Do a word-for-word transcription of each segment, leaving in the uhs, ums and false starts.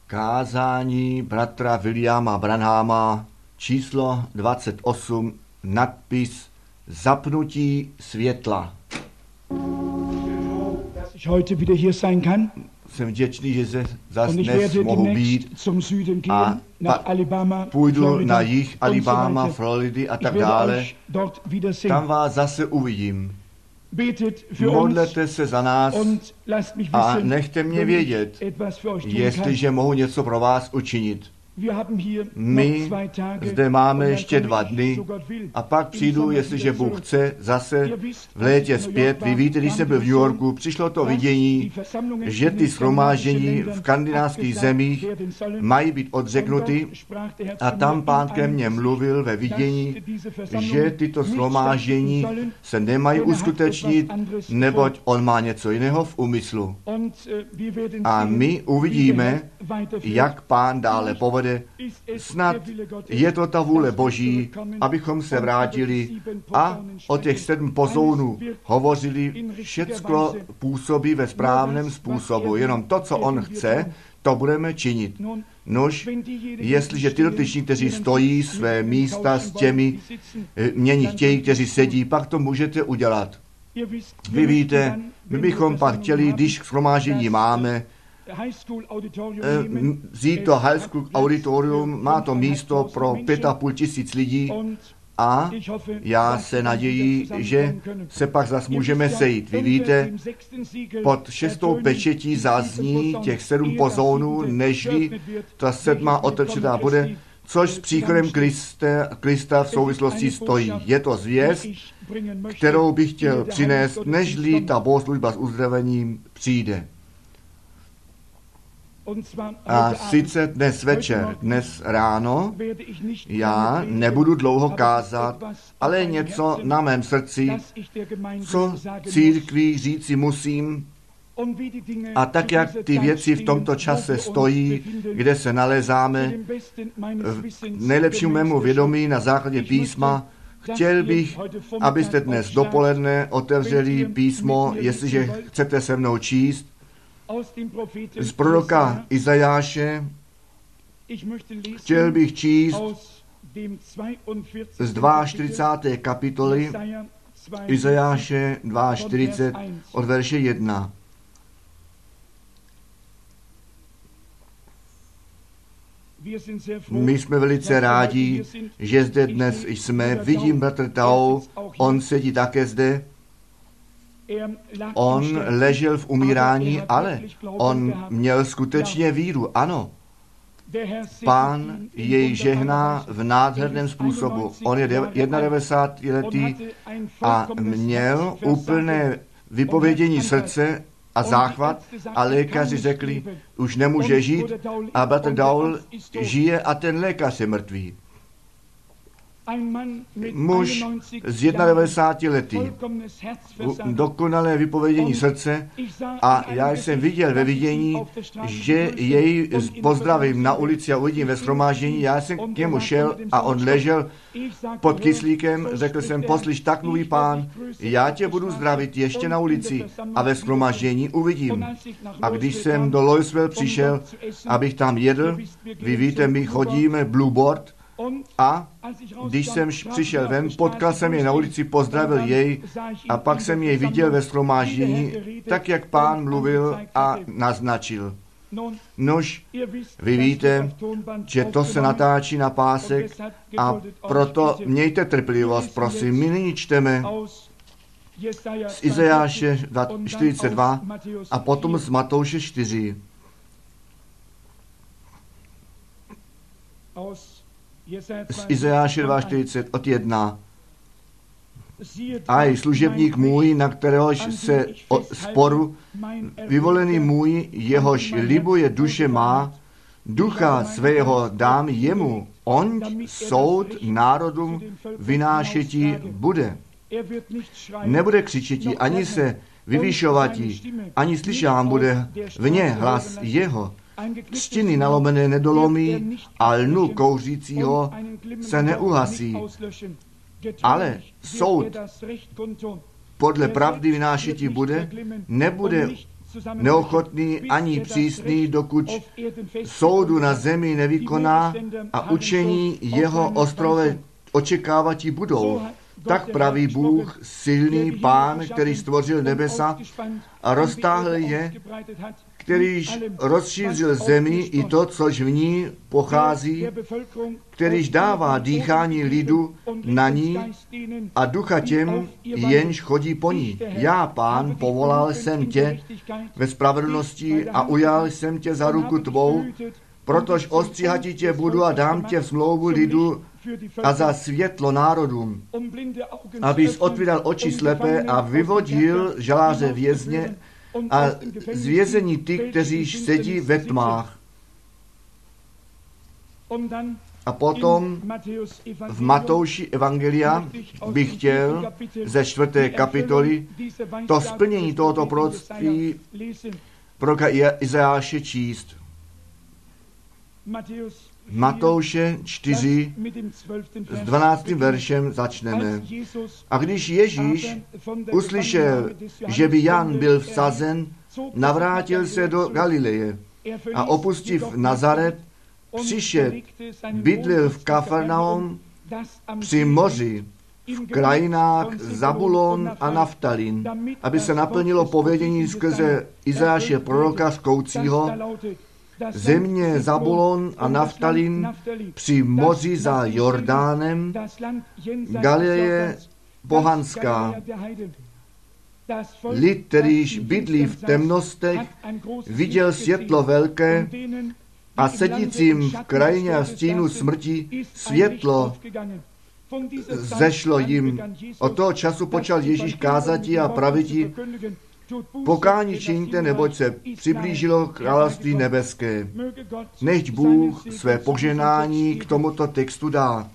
Kázání bratra Williama Branhama, číslo dvacet osm, nadpis Zapnutí světla. Dass ich heute wieder hier sein kann. Jsem vděčný, že se zase Und ich dnes werde mohu demnächst být zum Süden a gehen, nach Alabama, půjdu Florida na jih und so Alabama, weiter. Floridy a Ich tak werde dále. euch dort wiedersehen. Tam vás zase uvidím. Betet für uns Modlete se za nás und lasst mich a wissen, nechte mě wenn vědět, ich etwas für euch tun kann. jestliže mohu něco pro vás učinit. Wir haben hier noch My zwei Tage zde máme und dann ještě komme dva ich, dny so Gott will, a pak im přijdu, Sommer jestliže wieder Bůh zurück. chce, zase Ihr wisst, v létě als ich in New zpět. York Vy war, víte, když jsem byl v New Yorku, přišlo to vidění, že ty shromáždění v skandinávských zemích mají být odřeknuty a tam Pán ke mně mluvil ve vidění, že tyto shromáždění se nemají uskutečnit, neboť on má něco jiného v úmyslu. A my uvidíme, jak Pán dále povede. Snad je to ta vůle Boží, abychom se vrátili a o těch sedm pozounů hovořili, všecko působí ve správném způsobu. Jenom to, co on chce, to budeme činit. Nož, jestliže ty dotyční, kteří stojí své místa s těmi, mění chtějí, kteří sedí, pak to můžete udělat. Vy víte, my bychom pak chtěli, když shromáždění máme, vzít to High School auditorium, má to místo pro pět a půl tisíc lidí a já se naději, že se pak zas můžeme sejít. Vy víte, pod šestou pečetí zazní těch sedm pozounů, nežli ta sedma otevřená bude, což s příchodem Krista, Krista v souvislosti stojí. Je to zvěst, kterou bych chtěl přinést, nežli ta bohoslužba s uzdravením přijde. A sice dnes večer, dnes ráno, já nebudu dlouho kázat, ale něco na mém srdci, co církvi říci musím, a tak, jak ty věci v tomto čase stojí, kde se nalézáme, v nejlepšímu mému vědomí na základě písma, chtěl bych, abyste dnes dopoledne otevřeli písmo, jestliže chcete se mnou číst, z proroka Izajáše. Chtěl bych číst z čtyřicáté druhé kapitoly Izajáše čtyřicet dva od verše jedna. My jsme velice rádi, že zde dnes jsme. Vidím bratr Tao, on sedí také zde. On ležel v umírání, ale on měl skutečně víru, ano. Pán jej žehná v nádherném způsobu. On je devadesátletý a měl úplné vypovědění srdce a záchvat a lékaři řekli, už nemůže žít a bratr Daul žije a ten lékař je mrtvý. Muž z devadesát lety, dokonalé vypovědění srdce a já jsem viděl ve vidění, že jej pozdravím na ulici a uvidím ve shromáždění. Já jsem k němu šel a on ležel pod kyslíkem, řekl jsem, poslyš, tak mluví Pán, já tě budu zdravit ještě na ulici a ve shromáždění uvidím. A když jsem do Louisville přišel, abych tam jedl, vy víte, my chodíme Blue Board, a když jsem přišel ven, potkal jsem jej na ulici, pozdravil jej a pak jsem jej viděl ve shromáždění, tak jak Pán mluvil a naznačil. Nož, vy víte, že to se natáčí na pásek a proto mějte trpělivost, prosím. My nyní čteme z Izajáše čtyřicet dva a potom z Matouše čtyři. Z Izajáše čtyřicet dva od jedna. Aj služebník můj, na kteréhož se sporu, vyvolený můj, jehož libuje duše má, ducha svého dám jemu, on soud národům vynášetí bude. Nebude křičetí, ani se vyvyšovatí, ani slyšám bude v ně hlas jeho. Třtiny nalomené nedolomí a lnu kouřícího se neuhasí. Ale soud podle pravdy vynášetí bude, nebude neochotný ani přísný, dokud soudu na zemi nevykoná a učení jeho ostrové očekávatí budou. Tak praví Bůh, silný Pán, který stvořil nebesa a roztáhl je, kterýž rozšířil zemi i to, což v ní pochází, kterýž dává dýchání lidu na ní a ducha těm, jenž chodí po ní. Já, Pán, povolal jsem tě ve spravedlnosti a ujal jsem tě za ruku tvou, protož ostříhati tě budu a dám tě v smlouvu lidu a za světlo národům, abys otvíral oči slepé a vyvodil žaláře vězně a z vězení ty, kteří sedí ve tmách. A potom v Matouši evangelia bych chtěl ze čtvrté kapitoly to splnění tohoto proroctví proroka Izajáše číst. Matouše čtyři s dvanáctým veršem začneme. A když Ježíš uslyšel, že by Jan byl vsazen, navrátil se do Galileje a opustiv Nazaret, přišel, bydlel v Kafarnaum při moři, v krajinách Zabulon a Naftalin, aby se naplnilo povědění skrze Izajáše proroka zkoucího, země Zabulon a Naftalin při moři za Jordánem, Galileje pohanská. Lid, kterýž bydlí v temnostech, viděl světlo velké a sedícím v krajině a stínu smrti světlo zešlo jim. Od toho času počal Ježíš kázati a praviti, pokání čiňte, neboť se přiblížilo království nebeské. Nechť Bůh své požehnání k tomuto textu dá.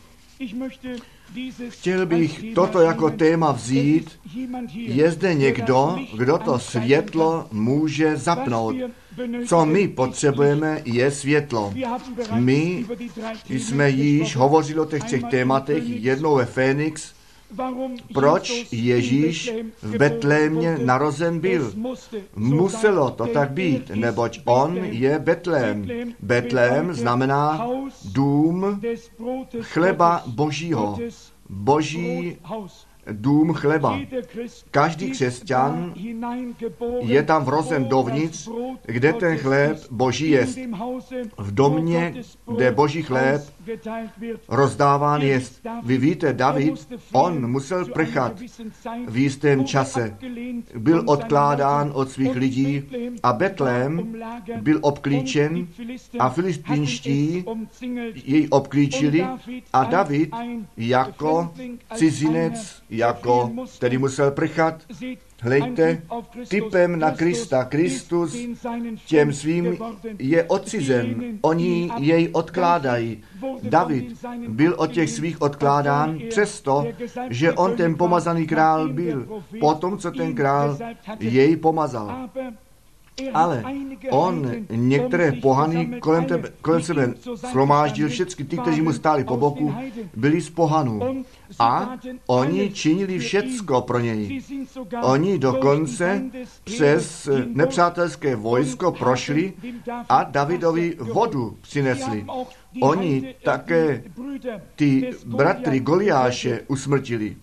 Chtěl bych toto jako téma vzít. Je zde někdo, kdo to světlo může zapnout. Co my potřebujeme, je světlo. My jsme již hovořili o těch třech tématech, jednou ve Fénix, proč Ježíš v Betlémě narozen byl. Muselo to tak být, neboť on je Betlém. Betlém znamená dům chleba božího. Boží dům chleba. Každý křesťan je tam vrozen dovnitř, kde ten chléb boží jest. V domě, kde boží chléb rozdáván jest. Vy víte, David, on musel prchat v jistém čase. Byl odkládán od svých lidí a Betlém byl obklíčen a filistinští jej obklíčili a David jako cizinec, jako, který musel prchat. Hleďte, typem na Krista. Kristus těm svým je odcizen. Oni jej odkládají. David byl od těch svých odkládán přesto, že on ten pomazaný král byl. Potom, co ten král jej pomazal. Ale on některé pohany kolem, tebe, kolem sebe shromáždil, všechny ty, kteří mu stáli po boku, byli z pohanů. A oni činili všecko pro něj. Oni dokonce přes nepřátelské vojsko prošli a Davidovi vodu přinesli. Oni také ty bratry Goliáše usmrtili.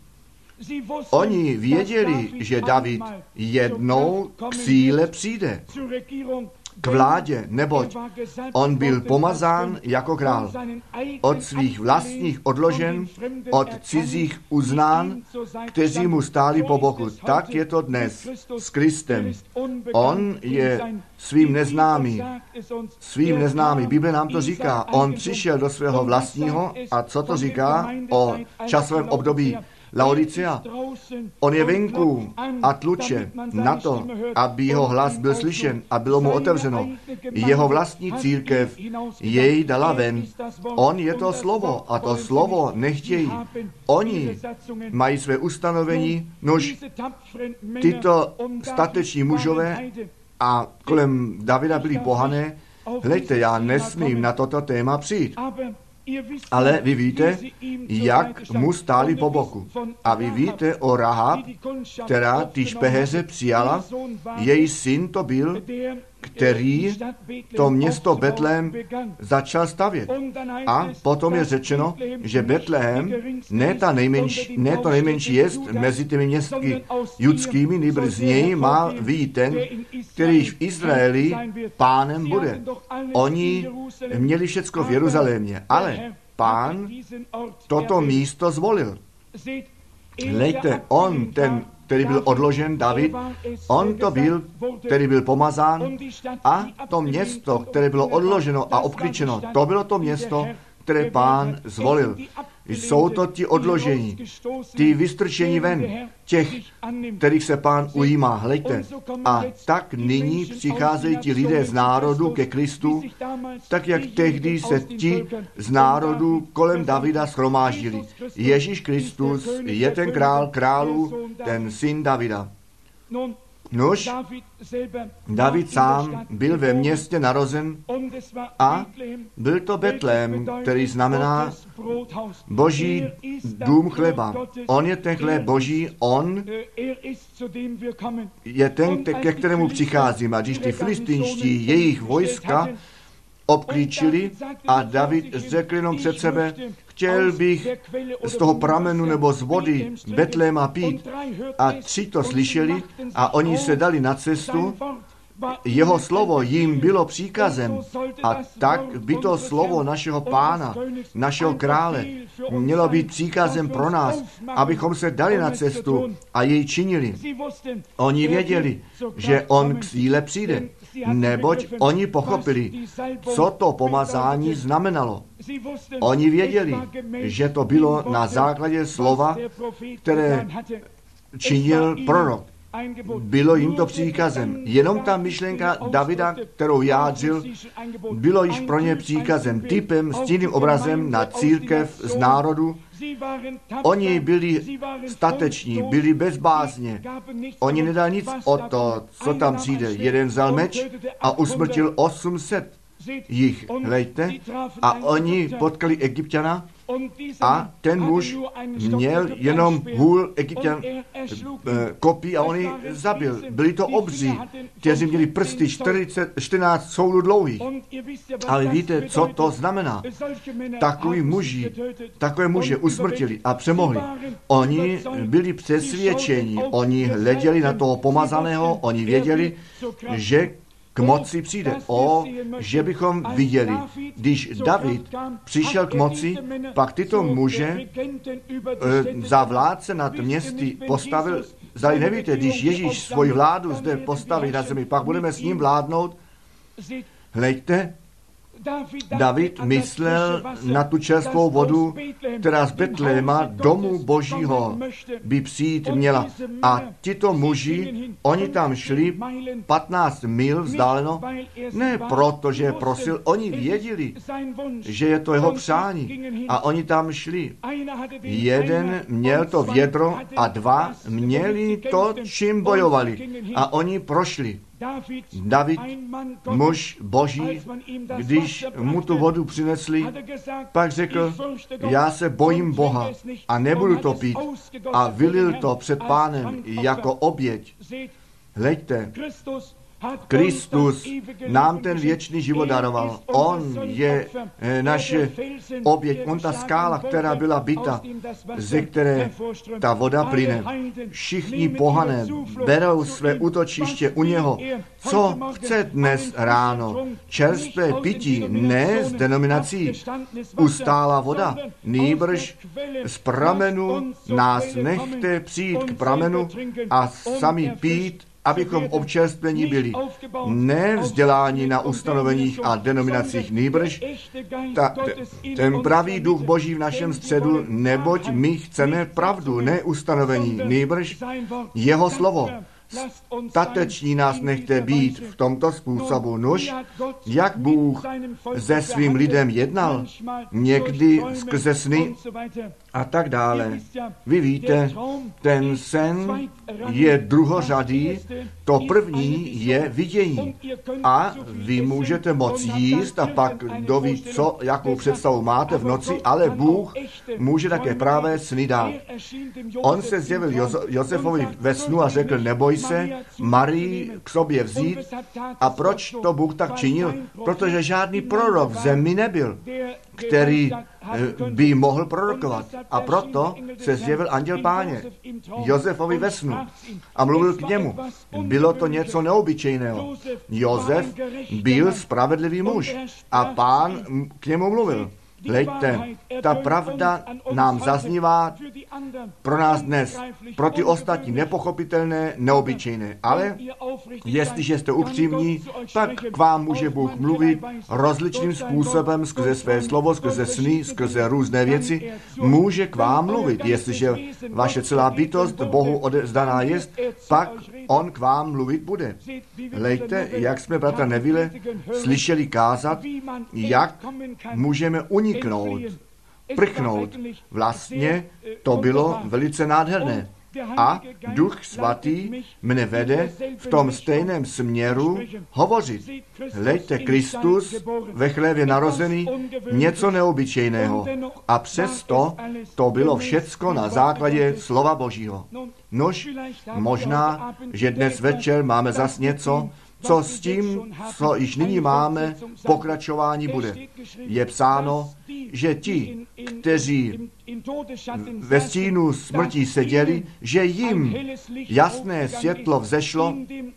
Oni věděli, že David jednou k síle přijde, k vládě, neboť on byl pomazán jako král. Od svých vlastních odložen, od cizích uznán, kteří mu stáli po boku. Tak je to dnes s Kristem. On je svým neznámý. Svým neznámý. Bible nám to říká. On přišel do svého vlastního a co to říká o časovém období Laodicea. On je venku a tluče na to, aby jeho hlas byl slyšen a bylo mu otevřeno. Jeho vlastní církev jej dala ven. On je to slovo a to slovo nechtějí. Oni mají své ustanovení, nož tyto stateční mužové a kolem Davida byli pohané. Hleďte, já nesmím na toto téma přijít. Ale vy víte, jak mu stáli po boku. A vy víte o Rahab, která ty špeheře přijala. Její syn to byl, který to město Betlém začal stavět. A potom je řečeno, že Betlém, ne, ta nejmenší, ne to nejmenší jest mezi těmi městky judskými, nýbrž z něj má vyjít ten, který v Izraeli pánem bude. Oni měli všecko v Jeruzalémě, ale Pán toto místo zvolil. Hleďte, on, ten, který byl odložen, David, on to byl, který byl pomazán, a to město, které bylo odloženo a obklíčeno, to bylo to město, které Pán zvolil. Jsou to ti odložení, ty vystrčení ven, těch, kterých se Pán ujímá. Hleďte. A tak nyní přicházejí ti lidé z národu ke Kristu, tak jak tehdy se ti z národu kolem Davida shromáždili. Ježíš Kristus je ten král králů, ten syn Davida. Nož, David sám byl ve městě narozen a byl to Betlém, který znamená Boží dům chleba. On je ten chléb Boží, on je ten, ke kterému přicházím. A když ty filistinští jejich vojska obklíčili a David řekl jenom před sebe, chtěl bych z toho pramenu nebo z vody Betléma pít. A tři to slyšeli a oni se dali na cestu. Jeho slovo jim bylo příkazem. A tak by to slovo našeho Pána, našeho krále, mělo být příkazem pro nás, abychom se dali na cestu a jej činili. Oni věděli, že on k síle přijde, neboť oni pochopili, co to pomazání znamenalo. Oni věděli, že to bylo na základě slova, které činil prorok. Bylo jim to příkazem. Jenom ta myšlenka Davida, kterou jádřil, bylo již pro ně příkazem, typem, stínným obrazem na církev z národu. Oni byli stateční, byli bez bázně. Oni nedali nic o to, co tam přijde. Jeden vzal meč a usmrtil osm set jich, hleďte, a oni potkali Egypťana a ten muž měl jenom hůl Egypťan kopí a on ji zabil. Byli to obří, kteří měli prsty čtyřicet, čtrnáct soudů dlouhých. Ale víte, co to znamená? Takový muži, takové muže usmrtili a přemohli. Oni byli přesvědčeni, oni hleděli na toho pomazaného, oni věděli, že k moci přijde. O, že bychom viděli, když David přišel k moci, pak tyto muže e, za vládce nad městy postavil. Zdali nevíte, když Ježíš svoji vládu zde postaví na zemi, pak budeme s ním vládnout. Hleďte, David myslel na tu čerstvou vodu, která z Betléma, domu Božího, by přijít měla. A tito muži, oni tam šli patnáct mil vzdáleno, ne proto, že je prosil, oni věděli, že je to jeho přání. A oni tam šli. Jeden měl to vědro a dva měli to, čím bojovali. A oni prošli. David, muž Boží, když mu tu vodu přinesli, pak řekl, já se bojím Boha a nebudu to pít. A vylil to před Pánem jako oběť. Hleďte, Kristus nám ten věčný život daroval. On je naše oběť, on ta skála, která byla bita, ze které ta voda plyne. Všichni pohané berou své útočiště u něho. Co chce dnes ráno? Čerstvé pití, ne z denominací. Ustálá voda, nýbrž z pramenu nás nechte přijít k pramenu a sami pít, abychom občerstvení byli. Ne vzdělání na ustanoveních a denominacích, nýbrž ta, ten pravý duch Boží v našem středu, neboť my chceme pravdu, ne ustanovení, nýbrž jeho slovo. Stateční nás nechte být v tomto způsobu. Nuž, jak Bůh se svým lidem jednal, někdy skrze sny a tak dále. Vy víte, ten sen je druhořadý, to první je vidění. A vy můžete moc jíst a pak doví, co, jakou představu máte v noci, ale Bůh může také právě sny dát. On se zjevil Jo- Josefovi ve snu a řekl, neboj se, Marii k sobě vzít. A proč to Bůh tak činil? Protože žádný prorok v zemi nebyl, který by mohl prorokovat. A proto se zjevil anděl Páně Josefovi ve snu a mluvil k němu. Bylo to něco neobyčejného. Josef byl spravedlivý muž a Pán k němu mluvil. Hleďte, ta pravda nám zaznívá pro nás dnes, pro ty ostatní nepochopitelné, neobyčejné. Ale jestliže jste upřímní, pak k vám může Bůh mluvit rozličným způsobem skrze své slovo, skrze sny, skrze různé věci. Může k vám mluvit. Jestliže vaše celá bytost Bohu odevzdaná jest, pak on k vám mluvit bude. Hleďte, jak jsme bratra Neville slyšeli kázat, jak můžeme uniknout, prchnout. Vlastně to bylo velice nádherné. A Duch Svatý mne vede v tom stejném směru hovořit. Hleďte, Kristus ve chlévě narozený, něco neobyčejného. A přesto to bylo všecko na základě slova Božího. Nož, možná, že dnes večer máme zas něco, co s tím, co již nyní máme, pokračování bude. Je psáno, že ti, kteří ve stínu smrti seděli, že jim jasné světlo vzešlo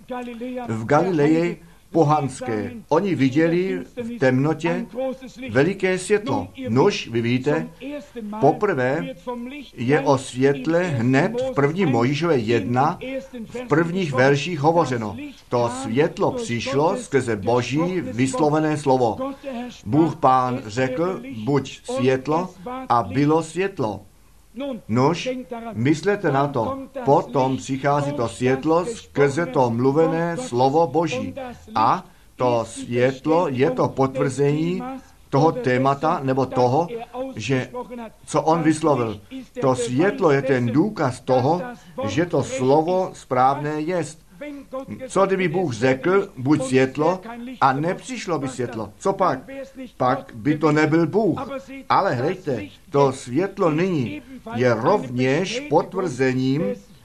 v Galileji pohanské. Oni viděli v temnotě veliké světlo. Nož, vy víte, poprvé je o světle hned v první Mojžíšové jedna, v prvních verších hovořeno. To světlo přišlo skrze Boží vyslovené slovo. Bůh Pán řekl, buď světlo, a bylo světlo. Nož, myslete na to, potom přichází to světlo skrze to mluvené slovo Boží. A to světlo je to potvrzení toho témata, nebo toho, že co on vyslovil. To světlo je ten důkaz toho, že to slovo správné jest. Co kdyby Bůh řekl, buď světlo, a nepřišlo by světlo? Co pak? Pak by to nebyl Bůh. Ale hleďte, to světlo nyní je rovněž potvrzením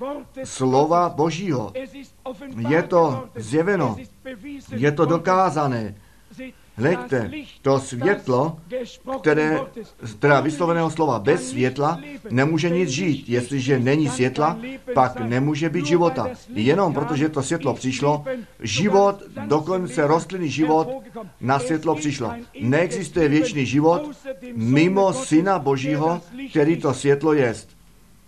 slova Božího. Je to zjeveno, je to dokázané. Hleďte, to světlo, které, teda vysloveného slova bez světla, nemůže nic žít. Jestliže není světla, pak nemůže být života. Jenom protože to světlo přišlo, život, dokonce rostlinný život, na světlo přišlo. Neexistuje věčný život mimo Syna Božího, který to světlo jest.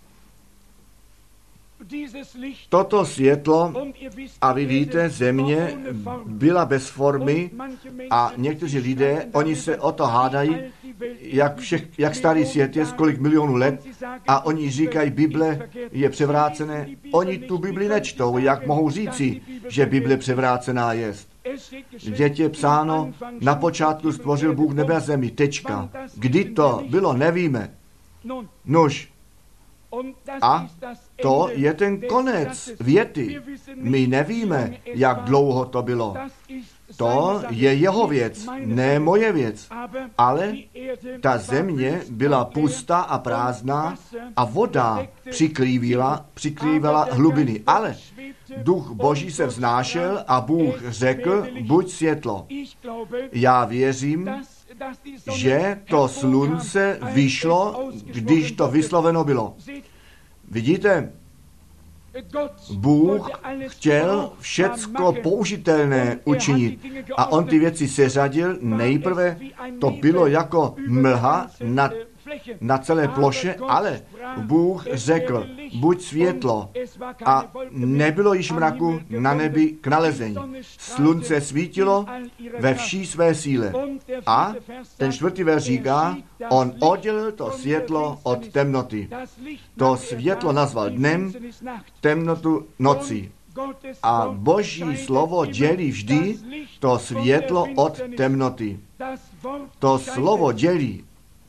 Toto světlo, a vy víte, země byla bez formy a někteří lidé, oni se o to hádají, jak, všech, jak starý svět je, kolik milionů let, a oni říkají, Bible je převrácené. Oni tu Bibli nečtou, jak mohou říci, že Bible převrácená jest. Vždyť je psáno, na počátku stvořil Bůh nebe a zemi, tečka. Kdy to bylo, nevíme. Nož, a to je ten konec věty. My nevíme, jak dlouho to bylo. To je jeho věc, ne moje věc. Ale ta země byla pustá a prázdná a voda přikrývala, přikrývala hlubiny. Ale Duch Boží se vznášel a Bůh řekl, buď světlo. Já věřím, že to slunce vyšlo, když to vysloveno bylo. Vidíte, Bůh chtěl všecko použitelné učinit a on ty věci seřadil. Nejprve to bylo jako mlha na, na celé ploše, ale Bůh řekl, buď světlo, a nebylo již mraku na nebi k nalezení. Slunce svítilo ve vší své síle. A ten čtvrtý verš říká, on oddělil to světlo od temnoty. To světlo nazval dnem, temnotu nocí. A Boží slovo dělí vždy to světlo od temnoty. To slovo dělí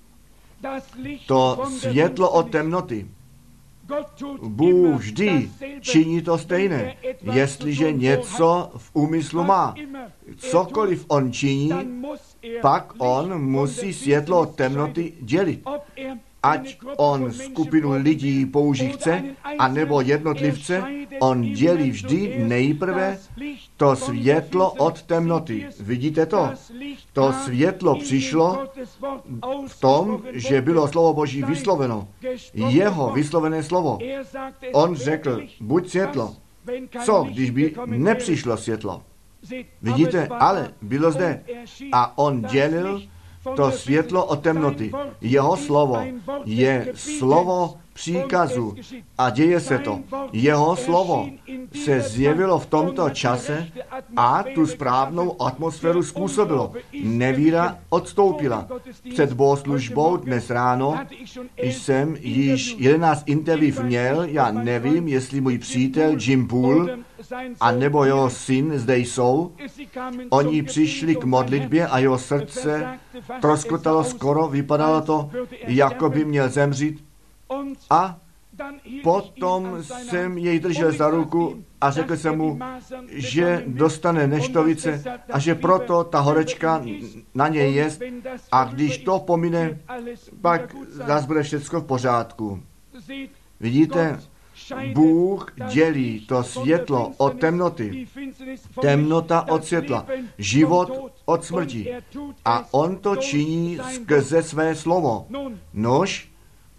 to světlo od temnoty. Bůh vždy činí to stejné, jestliže něco v úmyslu má. Cokoliv on činí, pak on musí světlo od temnoty dělit. Ať on skupinu lidí použít chce, anebo jednotlivce, on dělí vždy nejprve to světlo od temnoty. Vidíte to? To světlo přišlo v tom, že bylo slovo Boží vysloveno. Jeho vyslovené slovo. On řekl, buď světlo. Co, když by nepřišlo světlo? Vidíte, ale bylo zde. A on dělil to světlo od temnoty. Jeho slovo je slovo příkazu a děje se to. Jeho slovo se zjevilo v tomto čase a tu správnou atmosféru způsobilo. Nevíra odstoupila. Před bohoslužbou dnes ráno jsem již jedenáct interview měl, já nevím, jestli můj přítel Jim Poole a nebo jeho syn zde jsou. Oni přišli k modlitbě a jeho srdce troskotalo skoro, vypadalo to, jako by měl zemřít. A potom jsem jej držel za ruku a řekl jsem mu, že dostane neštovice a že proto ta horečka na něj je a když to pomine, pak zase bude všechno v pořádku. Vidíte, Bůh dělí to světlo od temnoty, temnota od světla, život od smrti. A on to činí skrze své slovo. Nož,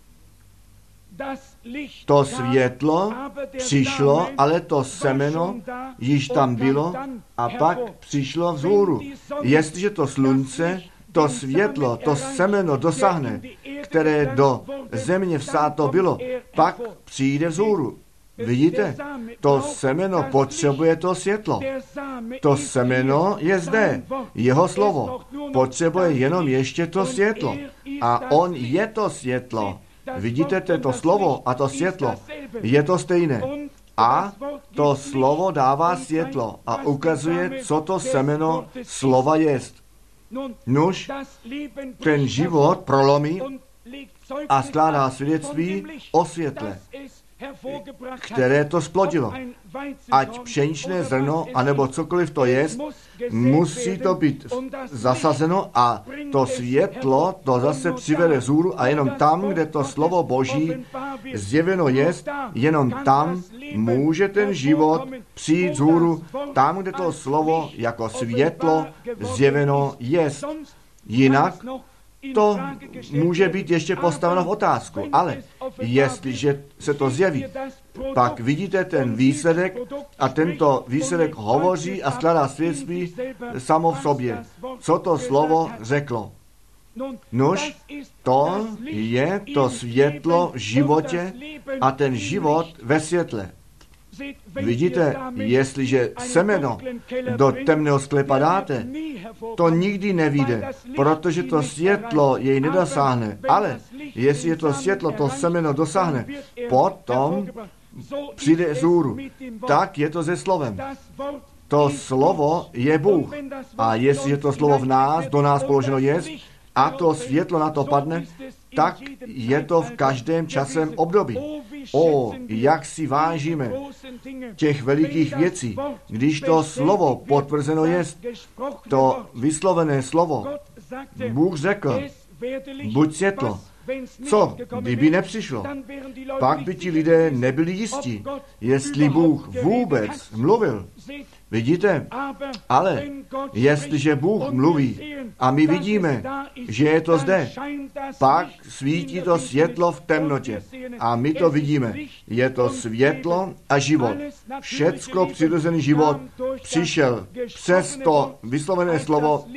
to světlo přišlo, ale to semeno již tam bylo a pak přišlo vzhůru. Jestliže to slunce, to světlo, to semeno dosáhne, které do země vsáto bylo, pak přijde vzhůru. Vidíte, to semeno potřebuje to světlo. To semeno je zde. Jeho slovo potřebuje jenom ještě to světlo. A on je to světlo. Vidíte, to slovo a to světlo je to stejné. A to slovo dává světlo a ukazuje, co to semeno slova jest. Nuž, ten život prolomí a skládá svědectví o světle, které to splodilo. Ať pšeničné zrno, anebo cokoliv to je, musí to být zasazeno a to světlo to zase přivede vzhůru a jenom tam, kde to slovo Boží zjeveno je, jenom tam může ten život přijít vzhůru, tam, kde to slovo jako světlo zjeveno je. Jinak to může být ještě postaveno v otázku, ale jestliže se to zjeví, pak vidíte ten výsledek a tento výsledek hovoří a skládá svědectví samo v sobě. Co to slovo řeklo? Nož, to je to světlo v životě a ten život ve světle. Vidíte, jestliže semeno do temného sklepa dáte, to nikdy nevyjde, protože to světlo jej nedosáhne. Ale jestli je to světlo, to semeno dosáhne, potom přijde vzhůru. Tak je to se slovem. To slovo je Bůh. A jestli je to slovo v nás, do nás položeno je, a to světlo na to padne, tak je to v každém časem období. O, jak si vážíme těch velikých věcí, když to slovo potvrzeno je, to vyslovené slovo. Bůh řekl, buď světlo. Co, kdyby nepřišlo? Pak by ti lidé nebyli jistí, jestli Bůh vůbec mluvil. Vidíte? Ale jestliže Bůh mluví a my vidíme, že je to zde, pak svítí to světlo v temnotě. A my to vidíme. Je to světlo a život. Všecko přirozený život přišel přes to vyslovené slovo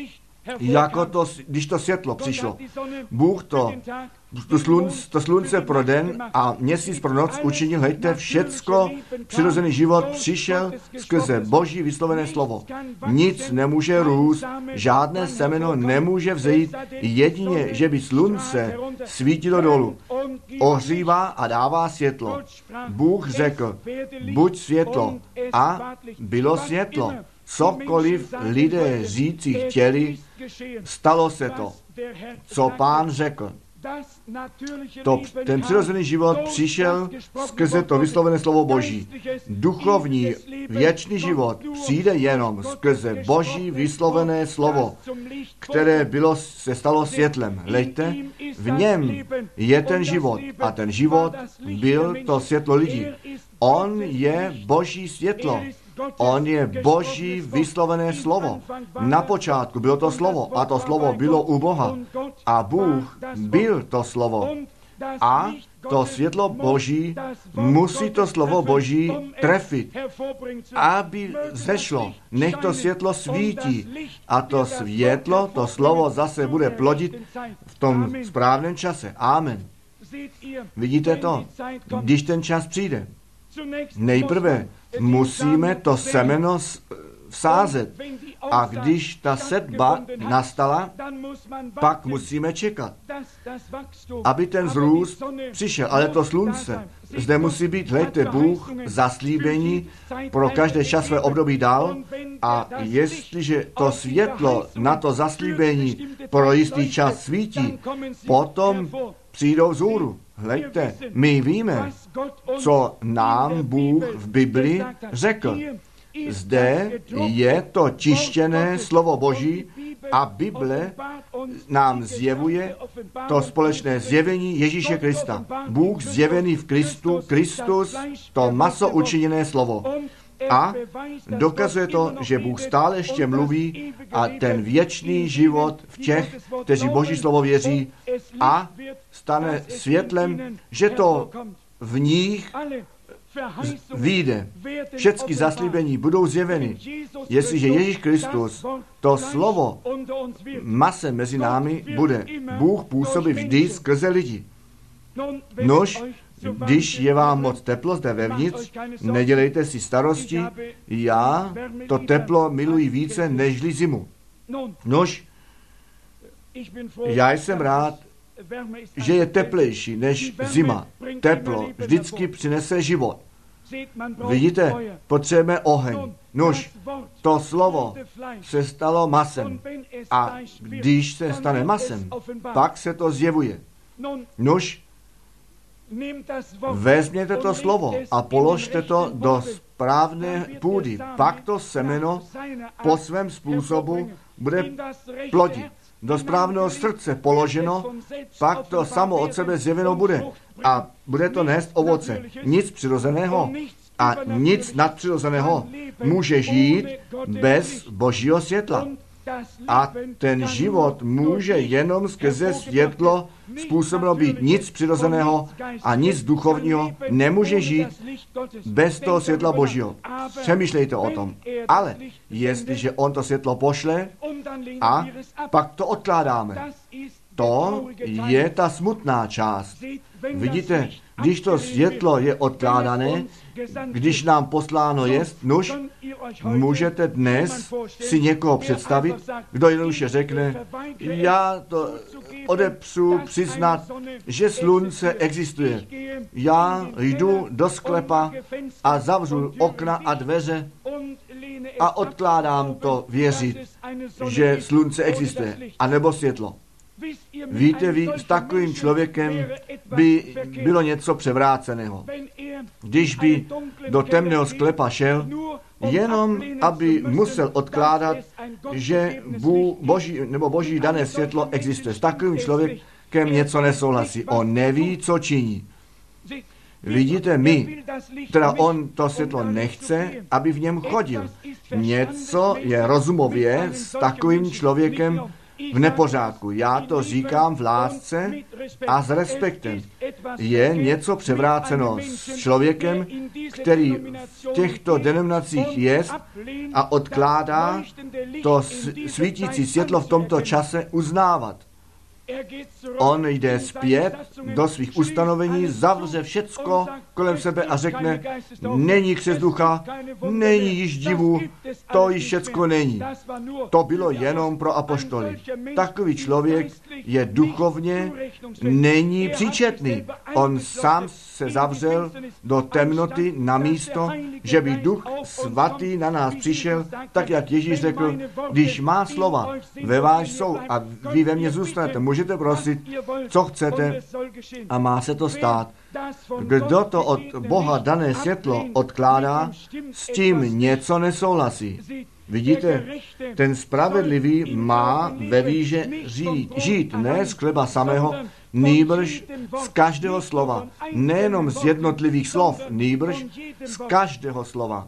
jako to, když to světlo přišlo. Bůh to, to, slunce, to slunce pro den a měsíc pro noc učinil, hejte, všecko, přirozený život přišel skrze Boží vyslovené slovo. Nic nemůže růst, žádné semeno nemůže vzejít, jedině, že by slunce svítilo dolů. Ohřívá a dává světlo. Bůh řekl, buď světlo, a bylo světlo. Cokoliv lidé říci chtěli, stalo se to, co Pán řekl. To, ten přirozený život přišel skrze to vyslovené slovo Boží. Duchovní věčný život přijde jenom skrze Boží vyslovené slovo, které bylo, se stalo světlem. Hleďte, v něm je ten život a ten život byl to světlo lidí. On je Boží světlo. On je Boží vyslovené slovo. Na počátku bylo to slovo a to slovo bylo u Boha. A Bůh byl to slovo. A to světlo Boží musí to slovo Boží trefit, aby zešlo. Nech to světlo svítí. A to světlo, to slovo zase bude plodit v tom správném čase. Amen. Vidíte to? Když ten čas přijde, nejprve musíme to semeno vsázet. A když ta setba nastala, pak musíme čekat, aby ten vzrůst přišel. Ale to slunce zde musí být, hleďte, Bůh zaslíbení pro každé časové období dal. A jestliže to světlo na to zaslíbení pro jistý čas svítí, potom přijdou vzhůru. Hleďte, my víme, co nám Bůh v Bibli řekl. Zde je to tištěné slovo Boží a Bible nám zjevuje to společné zjevení Ježíše Krista. Bůh zjevený v Kristu, Kristus, to maso učiněné slovo. A dokazuje to, že Bůh stále ještě mluví a ten věčný život v těch, kteří Boží slovo věří a stane světlem, že to v nich vyjde. Všechny zaslíbení budou zjeveny. Jestliže Ježíš Kristus, to slovo masem mezi námi bude. Bůh působí vždy skrze lidi. Nož, když je vám moc teplo zde vevnitř, nedělejte si starosti, já to teplo miluji více nežli zimu. Nož, já jsem rád, že je teplejší než zima. Teplo vždycky přinese život. Vidíte, potřebujeme oheň. Nož, to slovo se stalo masem. A když se stane masem, pak se to zjevuje. Nož, vezměte to slovo a položte to do správné půdy. Pak to semeno po svém způsobu bude plodit. Do správného srdce položeno, pak to samo od sebe zjeveno bude. A bude to nést ovoce. Nic přirozeného a nic nadpřirozeného může žít bez Božího světla. A ten život může jenom skrze světlo způsobeno být. Nic přirozeného a nic duchovního nemůže žít bez toho světla Božího. Přemýšlejte o tom. Ale jestliže on to světlo pošle a pak to odkládáme, to je ta smutná část. Vidíte, když to světlo je odkládané, když nám posláno jest, nuž, můžete dnes si někoho představit, kdo jednoduše řekne, já to odepřu přiznat, že slunce existuje. Já jdu do sklepa a zavřu okna a dveře a odkládám to věřit, že slunce existuje, anebo světlo. Víte, vy s takovým člověkem by bylo něco převráceného. Když by do temného sklepa šel, jenom aby musel odkládat, že bů, boží, nebo boží dané světlo existuje. S takovým člověkem něco nesouhlasí. On neví, co činí. Vidíte, my, teda on to světlo nechce, aby v něm chodil. Něco je rozumově s takovým člověkem v nepořádku. Já to říkám v lásce a s respektem. Je něco převráceno s člověkem, který v těchto denominacích je a odkládá to svítící světlo v tomto čase uznávat. On jde zpět do svých ustanovení, zavře všecko kolem sebe a řekne, není křest ducha, není již divu, to již všecko není. To bylo jenom pro apoštoly. Takový člověk je duchovně, není příčetný. On sám se zavřel do temnoty na místo, že by Duch Svatý na nás přišel, tak jak Ježíš řekl, když má slova ve vás jsou a vy ve mně zůstanete, můžete prosit, co chcete a má se to stát. Kdo to od Boha dané světlo odkládá, s tím něco nesouhlasí. Vidíte, ten spravedlivý má ve víře žít, žít ne z chleba samého, nýbrž z každého slova. Nejenom z jednotlivých slov, nýbrž z každého slova.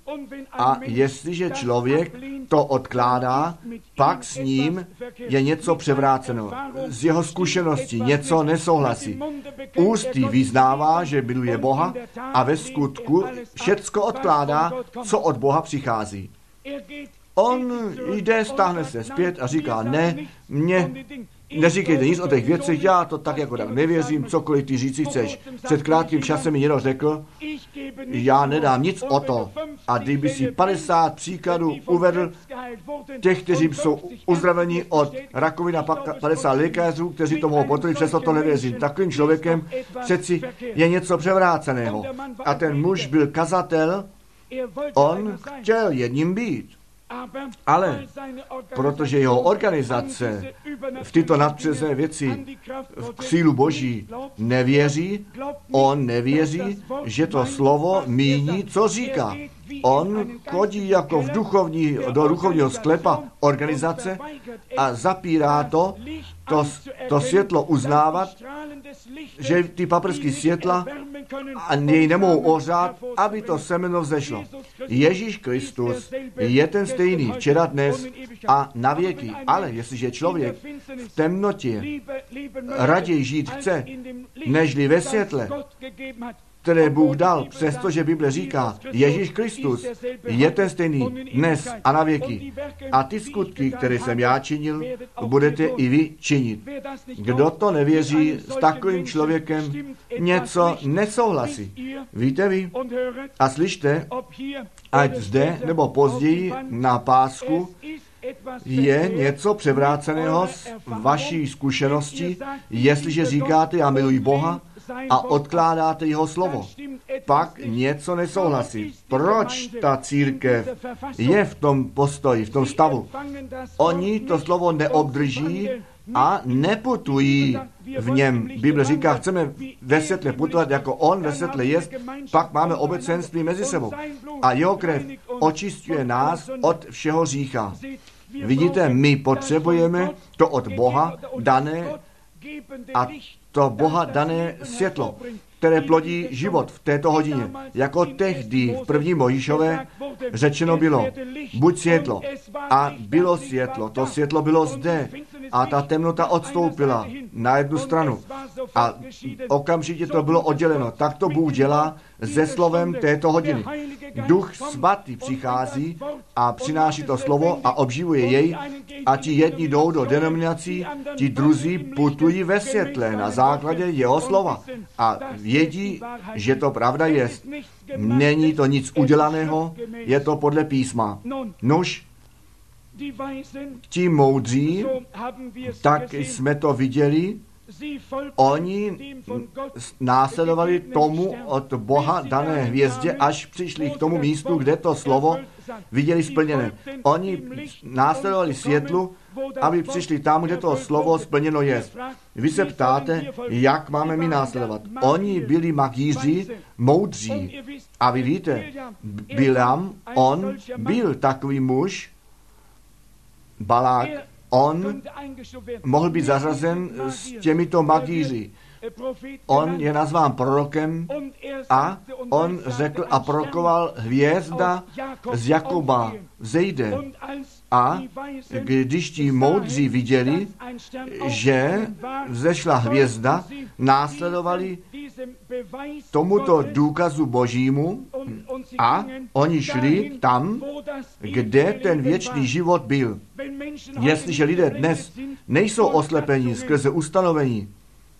A jestliže člověk to odkládá, pak s ním je něco převráceno. Z jeho zkušeností něco nesouhlasí. Ústy vyznává, že miluje Boha a ve skutku všecko odkládá, co od Boha přichází. On jde, stáhne se zpět a říká, ne, mě neříkejte nic o těch věcech, já to tak jako tak nevěřím, cokoliv ty říci chceš. Před krátkým časem mi někdo řekl, já nedám nic o to. A kdyby si padesát příkladů uvedl těch, kteří jsou uzdraveni od rakoviny, padesát lékařů, kteří to mohou potvrdit, přesto to nevěřím. Takovým člověkem přeci je něco převráceného. A ten muž byl kazatel, on chtěl jedním být. Ale protože jeho organizace v tyto nadpřesné věci v sílu Boží nevěří, on nevěří, že to slovo míní, co říká. On chodí jako v duchovní, do duchovního sklepa organizace a zapírá to, to, to světlo uznávat, že ty paprsky světla a jej nemohou ohřát, aby to semeno vzešlo. Ježíš Kristus je ten stejný včera, dnes a na věky. Ale jestliže člověk v temnotě raději žít chce, nežli ve světle, které Bůh dal, přestože Bible říká, Ježíš Kristus je ten stejný dnes a na věky. A ty skutky, které jsem já činil, budete i vy činit. Kdo to nevěří, s takovým člověkem něco nesouhlasí. Víte vy? A slyšte, ať zde nebo později na pásku je něco převráceného z vaší zkušenosti, jestliže říkáte, já miluji Boha, a odkládáte jeho slovo, pak něco nesouhlasí. Proč ta církev je v tom postoji, v tom stavu? Oni to slovo neobdrží a neputují v něm. Bible říká, chceme ve světle putovat, jako on ve světle jest, pak máme obecenství mezi sebou. A jeho krev očistuje nás od všeho hřícha. Vidíte, my potřebujeme to od Boha dané a to Boha dané světlo, které plodí život v této hodině. Jako tehdy v první Mojžíšové řečeno bylo, buď světlo. A bylo světlo, to světlo bylo zde a ta temnota odstoupila na jednu stranu. A okamžitě to bylo odděleno. Tak to Bůh dělá se slovem této hodiny. Duch Svatý přichází a přináší to slovo a obživuje jej a ti jedni jdou do denominací, ti druzí putují ve světle na základě jeho slova a vědí, že to pravda je. Není to nic udělaného, je to podle písma. Nož, ti moudří, tak jsme to viděli, oni následovali tomu od Boha dané hvězdě, až přišli k tomu místu, kde to slovo viděli splněné. Oni následovali světlu, aby přišli tam, kde to slovo splněno je. Vy se ptáte, jak máme my následovat. Oni byli magíři, moudří. A vy víte, Bileam, on byl takový muž, Balák, on mohl být zařazen s těmito magíři. On je nazván prorokem a on řekl a prorokoval, hvězda z Jakoba vzejde. A když ti moudří viděli, že vzešla hvězda, následovali tomuto důkazu božímu a oni šli tam, kde ten věčný život byl. Jestliže lidé dnes nejsou oslepeni skrze ustanovení,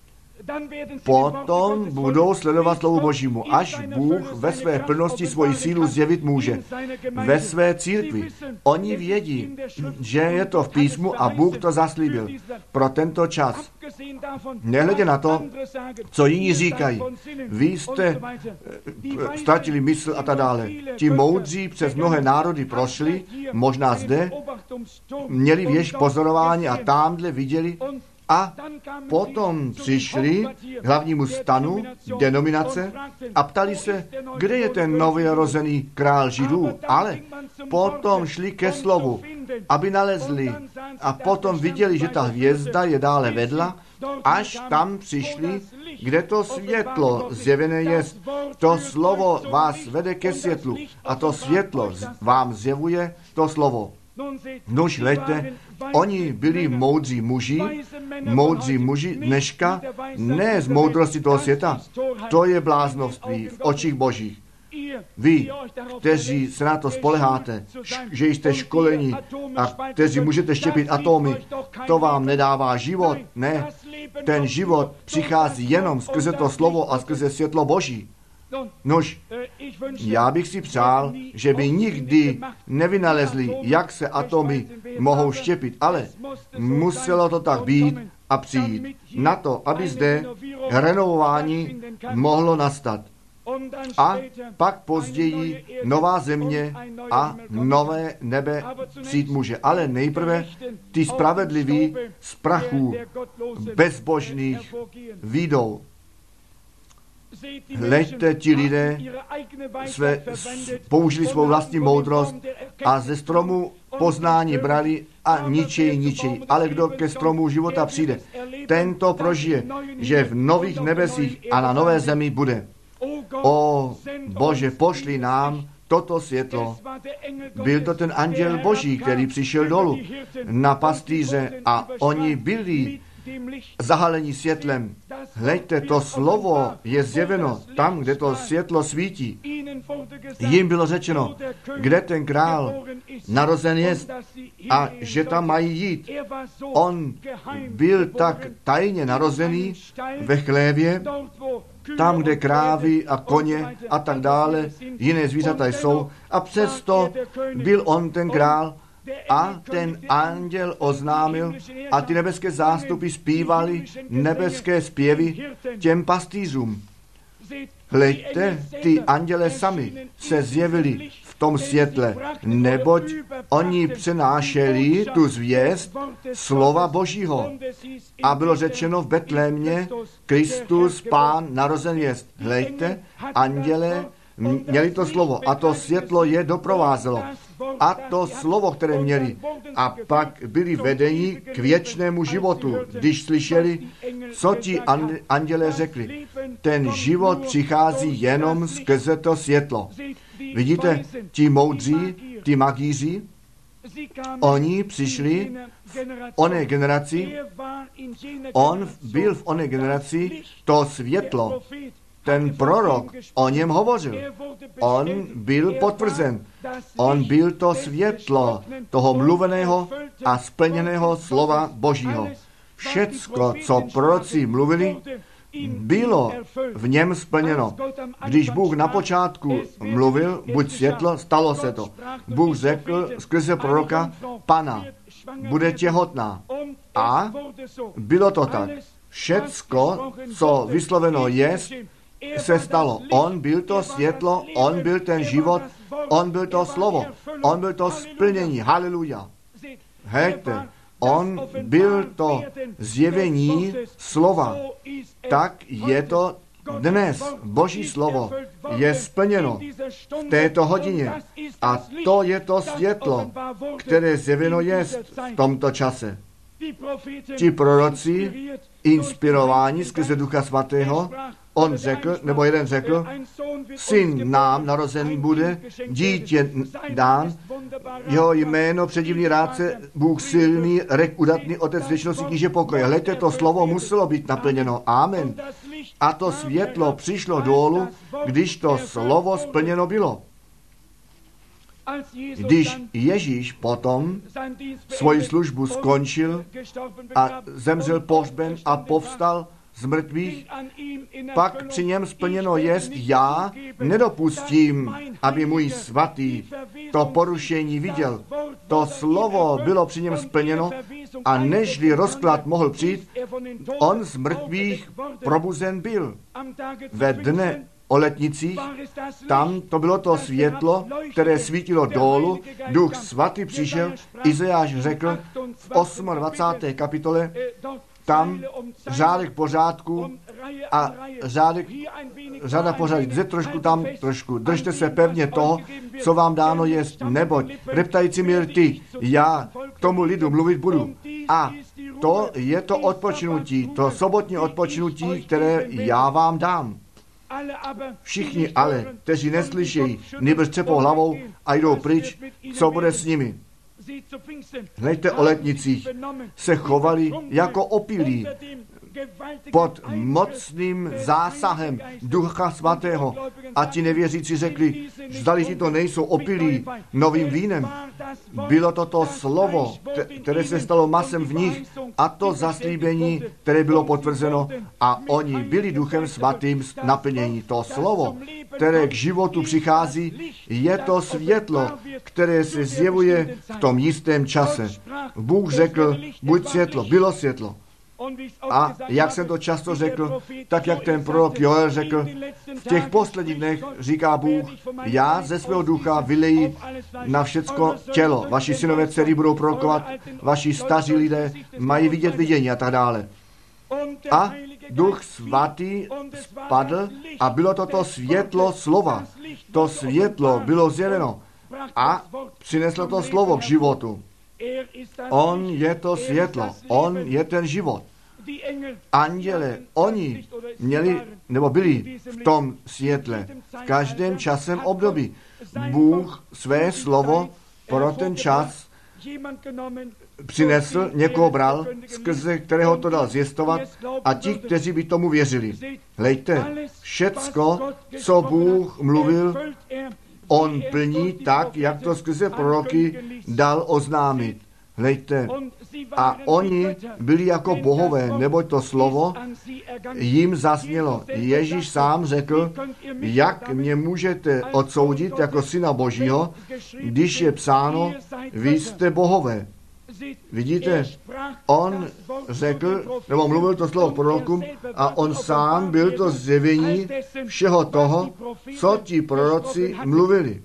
potom budou sledovat slovu Božímu, až Bůh ve své plnosti svoji sílu zjevit může. Ve své církvi. Oni vědí, že je to v písmu a Bůh to zaslíbil pro tento čas. Nehledě na to, co jiní říkají. Vy jste ztratili mysl a tak dále. Ti moudří přes mnohé národy prošli, možná zde, měli věž pozorování a tamhle viděli, a potom přišli k hlavnímu stanu denominace a ptali se, kde je ten novonarozený král Židů. Ale potom šli ke slovu, aby nalezli a potom viděli, že ta hvězda je dále vedla, až tam přišli, kde to světlo zjevené je. To slovo vás vede ke světlu a to světlo vám zjevuje to slovo. Nož hleďte, oni byli moudří muži, moudří muži dneška, ne z moudrosti toho světa, to je bláznovství v očích božích. Vy, kteří se na to spoleháte, že jste školeni a kteří můžete štěpit atomy, to vám nedává život. Ne, ten život přichází jenom skrze to slovo a skrze světlo boží. Nož, já bych si přál, že by nikdy nevynalezli, jak se atomy mohou štěpit, ale muselo to tak být a přijít na to, aby zde renovování mohlo nastat. A pak později nová země a nové nebe přijít může. Ale nejprve ty spravedliví z prachů bezbožných výjdou. Hleďte, ti lidé své, použili svou vlastní moudrost a ze stromu poznání brali a ničej, ničej. Ale kdo ke stromu života přijde, ten to prožije, že v nových nebesích a na nové zemi bude. O Bože, pošli nám toto světlo. Byl to ten anděl Boží, který přišel dolů na pastýře a oni byli zahalení světlem. Hleďte, to slovo je zjeveno tam, kde to světlo svítí. Jim bylo řečeno, kde ten král narozen je a že tam mají jít. On byl tak tajně narozený ve chlévě, tam, kde krávy a koně a tak dále, jiné zvířata jsou. A přesto byl on ten král a ten anděl oznámil a ty nebeské zástupy zpívali nebeské zpěvy těm pastýřům. Hleďte, ty anděle sami se zjevili v tom světle, neboť oni přenášeli tu zvěst slova Božího. A bylo řečeno v Betlémě, Kristus Pán narozen jest. Hleďte, anděle měli to slovo a to světlo je doprovázelo. A to slovo, které měli. A pak byli vedeni k věčnému životu, když slyšeli, co ti anděle řekli. Ten život přichází jenom skrze to světlo. Vidíte, ti moudří, ti magíři, oni přišli v oné generaci, on byl v oné generaci, to světlo, ten prorok o něm hovořil. On byl potvrzen. On byl to světlo toho mluveného a splněného slova Božího. Všecko, co proroci mluvili, bylo v něm splněno. Když Bůh na počátku mluvil, buď světlo, stalo se to. Bůh řekl skrze proroka, Pana, bude těhotná. A bylo to tak. Všecko, co vysloveno je, se stalo. On byl to světlo, on byl ten život, on byl to slovo, on byl to splnění. Haleluja. Hejte, on byl to zjevení slova. Tak je to Dnes Boží slovo je splněno v této hodině a to je to světlo, které zjeveno je v tomto čase. Ti proroci, inspirováni skrze Ducha Svatého, on řekl, nebo jeden řekl, syn nám narozen bude, dítě dán, jeho jméno předivný rádce, Bůh silný, rek udatný, otec věčnosti, kníže pokoje. Hleďte, to slovo muselo být naplněno. Amen. A to světlo přišlo dolů, když to slovo splněno bylo. Když Ježíš potom svoji službu skončil a zemřel pohřben a povstal z mrtvých, pak při něm splněno jest, já nedopustím, aby můj svatý to porušení viděl. To slovo bylo při něm splněno a nežli rozklad mohl přijít, on z mrtvých probuzen byl. Ve dne o letnicích, tam to bylo to světlo, které svítilo dolů, Duch Svatý přišel, Izajáš řekl v dvacáté osmé kapitole, tam řádek pořádku a řádek, řada pořádek, zde trošku, tam trošku. Držte se pevně toho, co vám dáno jest, neboť reptající mír ty, já k tomu lidu mluvit budu. A to je to odpočinutí, to sobotní odpočinutí, které já vám dám. Všichni ale, kteří neslyší, nýbrž třepou hlavou a jdou pryč, co bude s nimi? Hleďte, o letnicích se chovali jako opilí pod mocným zásahem Ducha Svatého a ti nevěřící řekli, zdali ti to nejsou opilí novým vínem. Bylo to to slovo, které se stalo masem v nich a to zaslíbení, které bylo potvrzeno a oni byli Duchem Svatým naplnění. To slovo, které k životu přichází, je to světlo, které se zjevuje v tom jistém čase. Bůh řekl, buď světlo, bylo světlo. A jak jsem to často řekl, tak jak ten prorok Joel řekl, v těch posledních dnech říká Bůh, já ze svého ducha vyleji na všecko tělo. Vaši synové dcery budou prorokovat, vaši staří lidé mají vidět vidění a tak dále. A Duch Svatý spadl a bylo to to světlo slova. To světlo bylo zjeveno a přineslo to slovo k životu. On je to světlo, on je ten život. Anděle, oni měli, nebo byli v tom světle v každém časem období. Bůh své slovo pro ten čas přinesl, někoho bral, skrze kterého to dal zvěstovat a ti, kteří by tomu věřili. Hleďte, všecko, co Bůh mluvil, on plní tak, jak to skrze proroky dal oznámit. Hleďte, a oni byli jako bohové, neboť to slovo jim zasnělo. Ježíš sám řekl, jak mě můžete odsoudit jako syna Božího, když je psáno, vy jste bohové. Vidíte, on řekl, nebo mluvil to slovo prorokům a on sám byl to zjevení všeho toho, co ti proroci mluvili.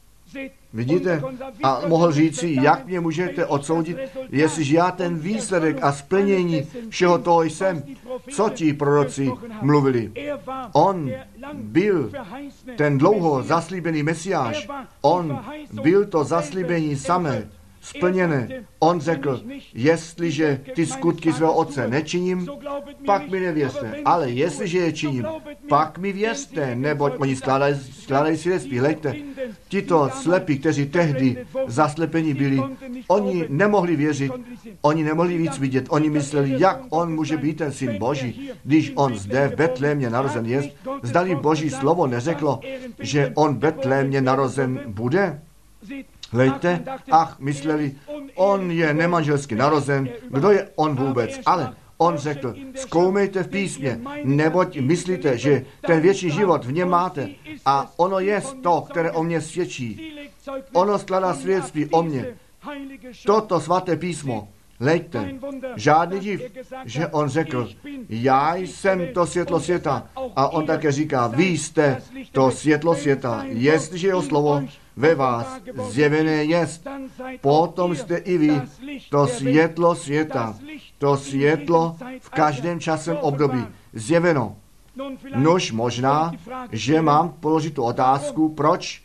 Vidíte? A mohl říci, jak mě můžete odsoudit, jestliže já ten výsledek a splnění všeho toho jsem, co ti proroci mluvili. On byl ten dlouho zaslíbený Mesiáš. On byl to zaslíbení samé, splněné. On řekl, jestliže ty skutky svého otce nečiním, pak mi nevěřte. Ale jestliže je činím, pak mi věřte, neboť oni skládají, skládají svědectví. Hleďte, tito slepí, kteří tehdy zaslepení byli, oni nemohli věřit, oni nemohli víc vidět. Oni mysleli, jak on může být ten syn Boží, když on zde v Betlémě narozen je. Zdali Boží slovo neřeklo, že on v Betlémě narozen bude? Hleďte, ach, mysleli, on je nemanželsky narozen, kdo je on vůbec? Ale on řekl, zkoumejte v písmě, neboť myslíte, že ten věčný život v něm máte a ono je to, které o mně svědčí. Ono skládá svědectví o mně. Toto svaté písmo. Hleďte, žádný div, že on řekl, já jsem to světlo světa. A on také říká, vy jste to světlo světa. Jestliže jeho slovo ve vás zjevené jest, potom jste i vy to světlo světa. To světlo v každém časem období zjeveno. Nož možná, že mám položit tu otázku, proč?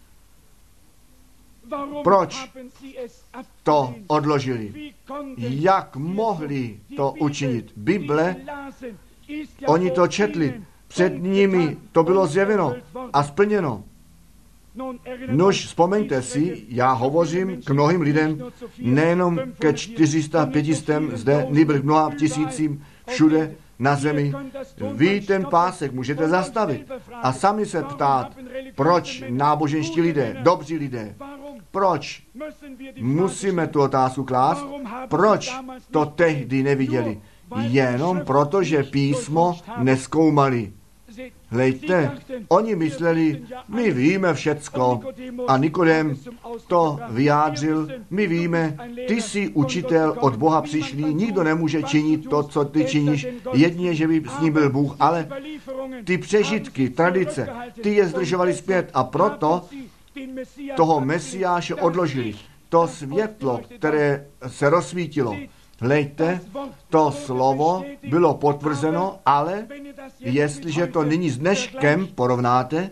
Proč to odložili? Jak mohli to učinit? Bible, oni to četli, před nimi to bylo zjeveno a splněno. Nož vzpomeňte si, já hovořím k mnohým lidem, nejenom ke čtyři sta, pět set zde, nýbrž mnoha tisícím všude na zemi. Vy ten pásek můžete zastavit a sami se ptát, proč náboženští lidé, dobří lidé, proč musíme tu otázku klást, proč to tehdy neviděli, jenom proto, že písmo nezkoumali. Hlejte, oni mysleli, my víme všecko. A Nikodem to vyjádřil, my víme, ty jsi učitel od Boha přišlý, nikdo nemůže činit to, co ty činíš, jedině, že by s ním byl Bůh, ale ty přežitky, tradice, ty je zdržovali zpět a proto toho Mesiáše odložili. To světlo, které se rozsvítilo. Hlejte, to slovo bylo potvrzeno, ale jestliže to nyní s dneškem porovnáte,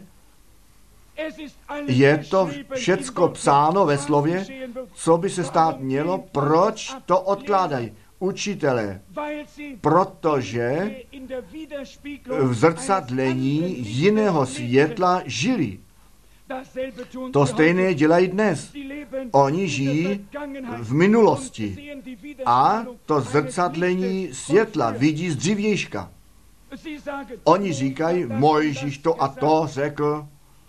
je to všecko psáno ve slově, co by se stát mělo, proč to odkládají učitelé, protože v zrcadlení jiného světla žili. To stejné dělají dnes. Oni žijí v minulosti a to zrcadlení světla vidí z dřívějška. Oni říkají, Mojžíš to a to řekl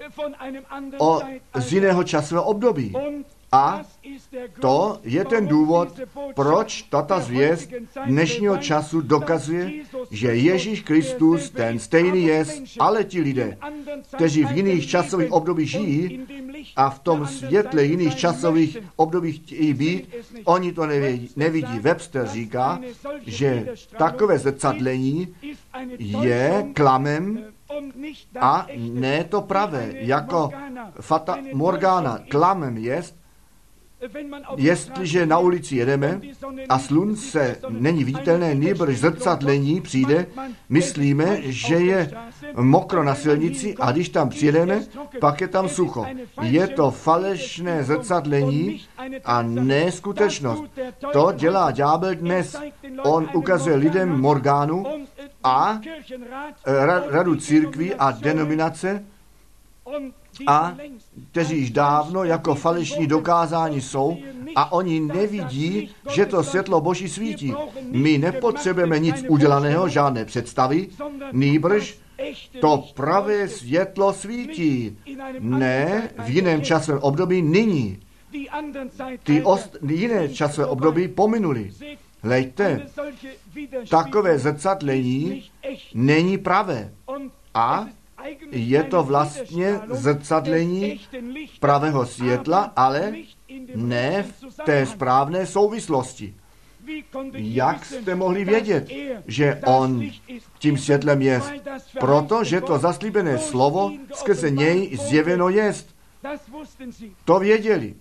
o, z jiného časového období. A to je ten důvod, proč tato zvěst dnešního času dokazuje, že Ježíš Kristus ten stejný je, ale ti lidé, kteří v jiných časových obdobích žijí a v tom světle jiných časových obdobích chtějí být, oni to nevidí. nevidí. Webster říká, že takové zrcadlení je klamem a ne to pravé, jako fata morgana. Klamem jest, jestliže na ulici jedeme a slunce není viditelné, nýbrž zrcadlení přijde, myslíme, že je mokro na silnici a když tam přijedeme, pak je tam sucho. Je to falešné zrcadlení a ne skutečnost. To dělá ďábel dnes. On ukazuje lidem morgánu a radu církví a denominace, a kteří již dávno jako falešní dokázání jsou a oni nevidí, že to světlo Boží svítí. My nepotřebujeme nic udělaného, žádné představy, nýbrž to pravé světlo svítí. Ne v jiném časovém období nyní. Ty ost- jiné časové období pominuli. Hlejte, takové zrcadlení není pravé. A je to vlastně zrcadlení pravého světla, ale ne v té správné souvislosti. Jak jste mohli vědět, že on tím světlem je? Protože to zaslíbené slovo skrze něj zjeveno jest. To věděli.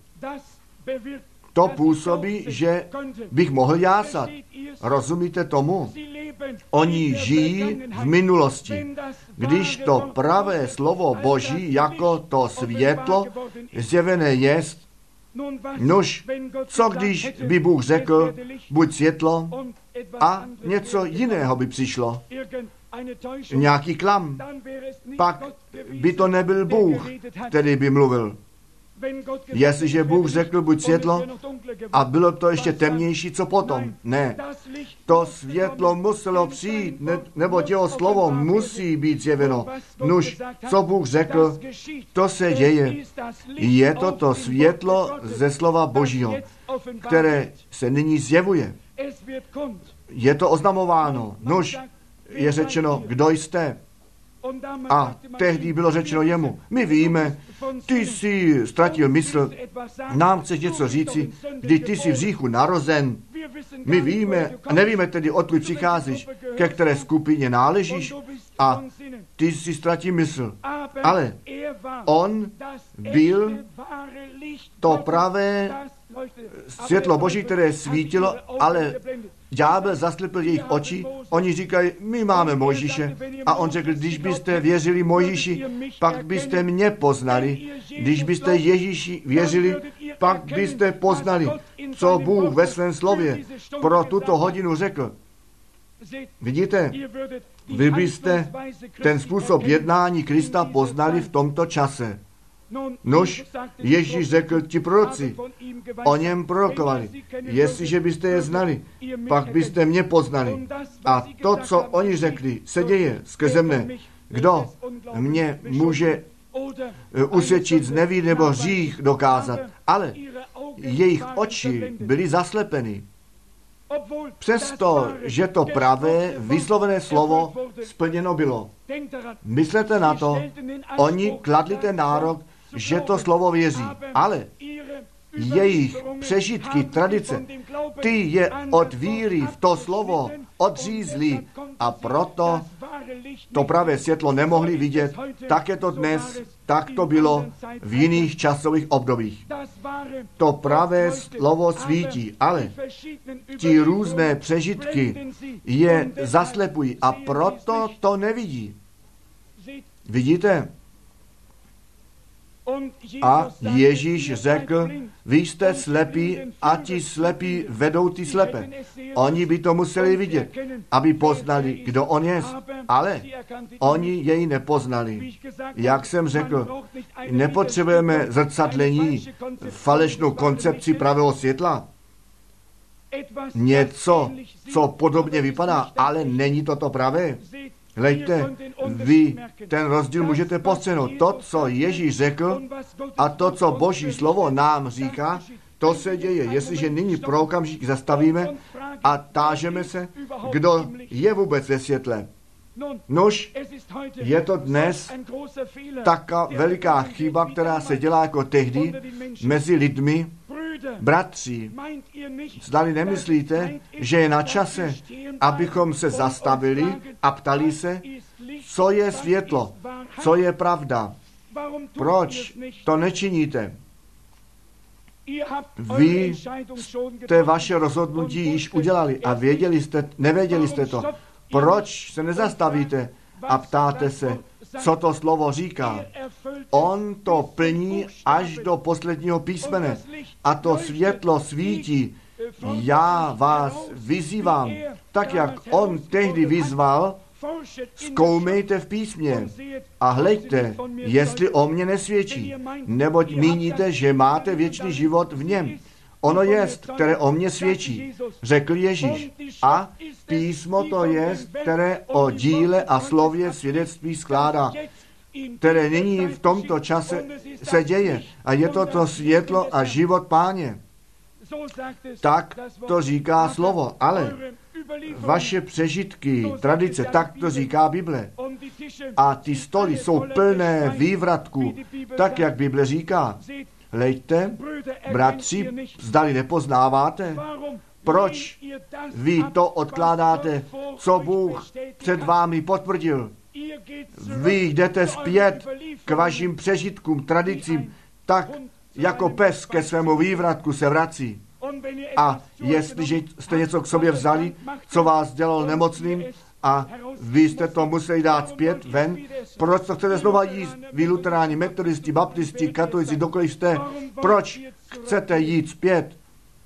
To působí, že bych mohl jásat. Rozumíte tomu? Oni žijí v minulosti. Když to pravé slovo Boží jako to světlo zjevené jest, nož, co když by Bůh řekl, buď světlo a něco jiného by přišlo, nějaký klam, pak by to nebyl Bůh, který by mluvil. Jestliže Bůh řekl, buď světlo, a bylo to ještě temnější, co potom? Ne. To světlo muselo přijít, ne, nebo jeho slovo musí být zjeveno. Nuž, co Bůh řekl, to se děje. Je to to světlo ze slova Božího, které se nyní zjevuje. Je to oznamováno. Nuž, je řečeno, kdo jste. A tehdy bylo řečeno jemu, my víme, ty jsi ztratil mysl, nám chceš něco říci, když ty jsi v hříchu narozen. My víme, a nevíme tedy, odkud přicházíš, ke které skupině náležíš a ty jsi ztratil mysl. Ale on byl to pravé světlo Boží, které svítilo, ale ďábel zaslepil jejich oči, oni říkají, my máme Mojžíše. A on řekl, když byste věřili Mojžíši, pak byste mě poznali. Když byste Ježíši věřili, pak byste poznali, co Bůh ve svém slově pro tuto hodinu řekl. Vidíte, vy byste ten způsob jednání Krista poznali v tomto čase. Nož, Ježíš řekl, ti proroci o něm prorokovali. Jestliže byste je znali, pak byste mě poznali. A to, co oni řekli, se děje skrze mne. Kdo mě může usvědčit z neví nebo hřích dokázat? Ale jejich oči byly zaslepeny. Přesto, že to pravé, vyslovené slovo splněno bylo. Myslete na to, oni kladli ten nárok, že to slovo věří, ale jejich přežitky, tradice, ty je od víry v to slovo odřízli a proto to pravé světlo nemohli vidět. Tak je to dnes, tak to bylo v jiných časových obdobích. To pravé slovo svítí, ale ti různé přežitky je zaslepují a proto to nevidí. Vidíte? A Ježíš řekl, vy jste slepí a ti slepí vedou ty slepé. Oni by to museli vidět, aby poznali, kdo on je. Ale oni jej nepoznali. Jak jsem řekl, nepotřebujeme zrcadlení, falešnou koncepci pravého světla. Něco, co podobně vypadá, ale není to to pravé. Hleďte, vy ten rozdíl můžete postřehnout. To, co Ježíš řekl a to, co Boží slovo nám říká, to se děje. Jestliže nyní pro okamžik zastavíme a tážeme se, kdo je vůbec ve světle. Nož, je to dnes taká veliká chyba, která se dělá jako tehdy mezi lidmi. Bratři, zdali nemyslíte, že je na čase, abychom se zastavili a ptali se, co je světlo, co je pravda. Proč to nečiníte? Vy jste vaše rozhodnutí již udělali a věděli jste, nevěděli jste to. Proč se nezastavíte a ptáte se, co to slovo říká? On to plní až do posledního písmene a to světlo svítí. Já vás vyzývám, tak jak on tehdy vyzval, zkoumejte v písmě a hleďte, jestli o mně nesvědčí, neboť míníte, že máte věčný život v něm. Ono jest, které o mně svědčí, řekl Ježíš. A písmo to jest, které o díle a slově svědectví skládá, které nyní v tomto čase se děje. A je to to světlo a život Páně. Tak to říká slovo, ale vaše přežitky, tradice, tak to říká Bible. A ty stoly jsou plné vývratků, tak jak Bible říká. Hleďte, bratři, zdali nepoznáváte, proč vy to odkládáte, co Bůh před vámi potvrdil. Vy jdete zpět k vašim přežitkům, tradicím, tak jako pes ke svému vývratku se vrací. A jestliže jste něco k sobě vzali, co vás dělalo nemocným, a vy jste to museli dát zpět ven, proč to chcete znova jíst? Vy luteráni, metodisti, baptisti, katolici, dokoliv jste, proč chcete jít zpět?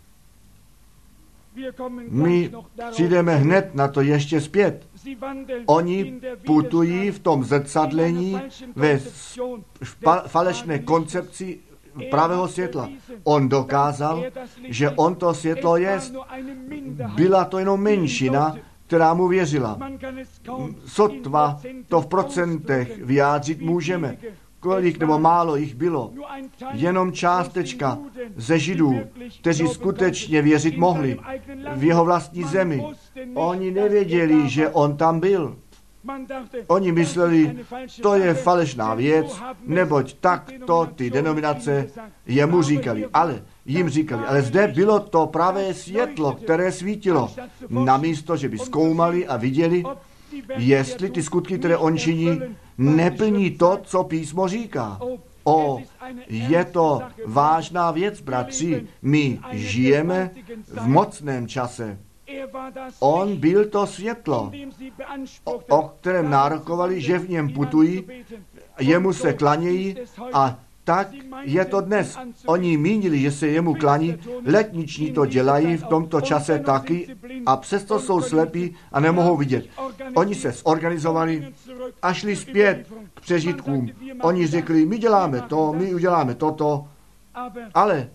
My přijdeme hned na to ještě zpět. Oni putují v tom zrcadlení ve falešné koncepci pravého světla. On dokázal, že on to světlo je. Byla to jenom menšina, která mu věřila. Sotva to v procentech vyjádřit můžeme. Kolik nebo málo jich bylo. Jenom částečka ze Židů, kteří skutečně věřit mohli v jeho vlastní zemi. Oni nevěděli, že on tam byl. Oni mysleli, to je falešná věc, neboť takto ty denominace jemu říkali, ale jim říkali, ale zde bylo to pravé světlo, které svítilo. Namísto, že by zkoumali a viděli, jestli ty skutky, které on činí, neplní to, co písmo říká. O, je to vážná věc, bratři. My žijeme v mocném čase. On byl to světlo, o, o kterém nárokovali, že v něm putují, jemu se klanějí a tak je to dnes. Oni mínili, že se jemu klaní, letniční to dělají v tomto čase taky a přesto jsou slepí a nemohou vidět. Oni se zorganizovali a šli zpět k přežitkům. Oni řekli, my děláme to, my uděláme toto, ale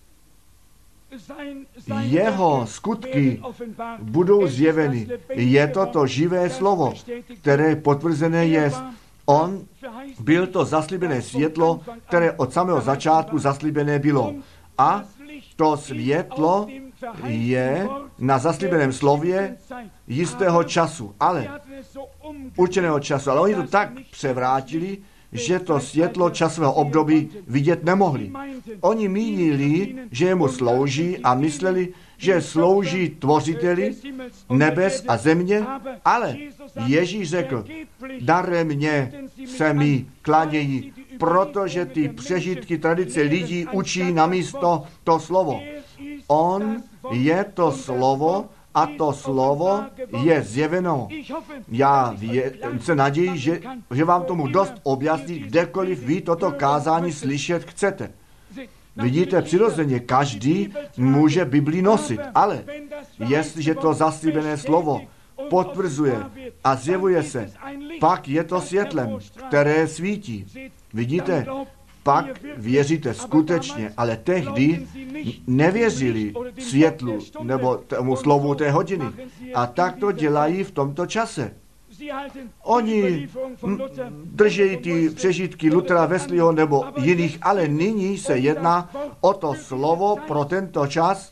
jeho skutky budou zjeveny. Je to to živé slovo, které potvrzené je. On byl to zaslíbené světlo, které od samého začátku zaslíbené bylo. A to světlo je na zaslíbeném slově jistého času, ale určeného času. Ale oni to tak převrátili, že to světlo časového období vidět nemohli. Oni mínili, že jemu slouží a mysleli, že slouží tvořiteli nebes a země, ale Ježíš řekl, daremně se mi klanějí, protože ty přežitky tradice lidí učí na místo to slovo. On je to slovo a to slovo je zjeveno. Já vě, se naději, že, že vám tomu dost objasní, kdekoliv vy toto kázání slyšet chcete. Vidíte, přirozeně každý může Bibli nosit, ale jestliže to zaslíbené slovo potvrzuje a zjevuje se, pak je to světlem, které svítí. Vidíte, pak věříte skutečně, ale tehdy nevěřili světlu nebo tomu slovu té hodiny. A tak to dělají v tomto čase. Oni drží ty přežitky Luthera, Wesleyho nebo jiných, ale nyní se jedná o to slovo pro tento čas,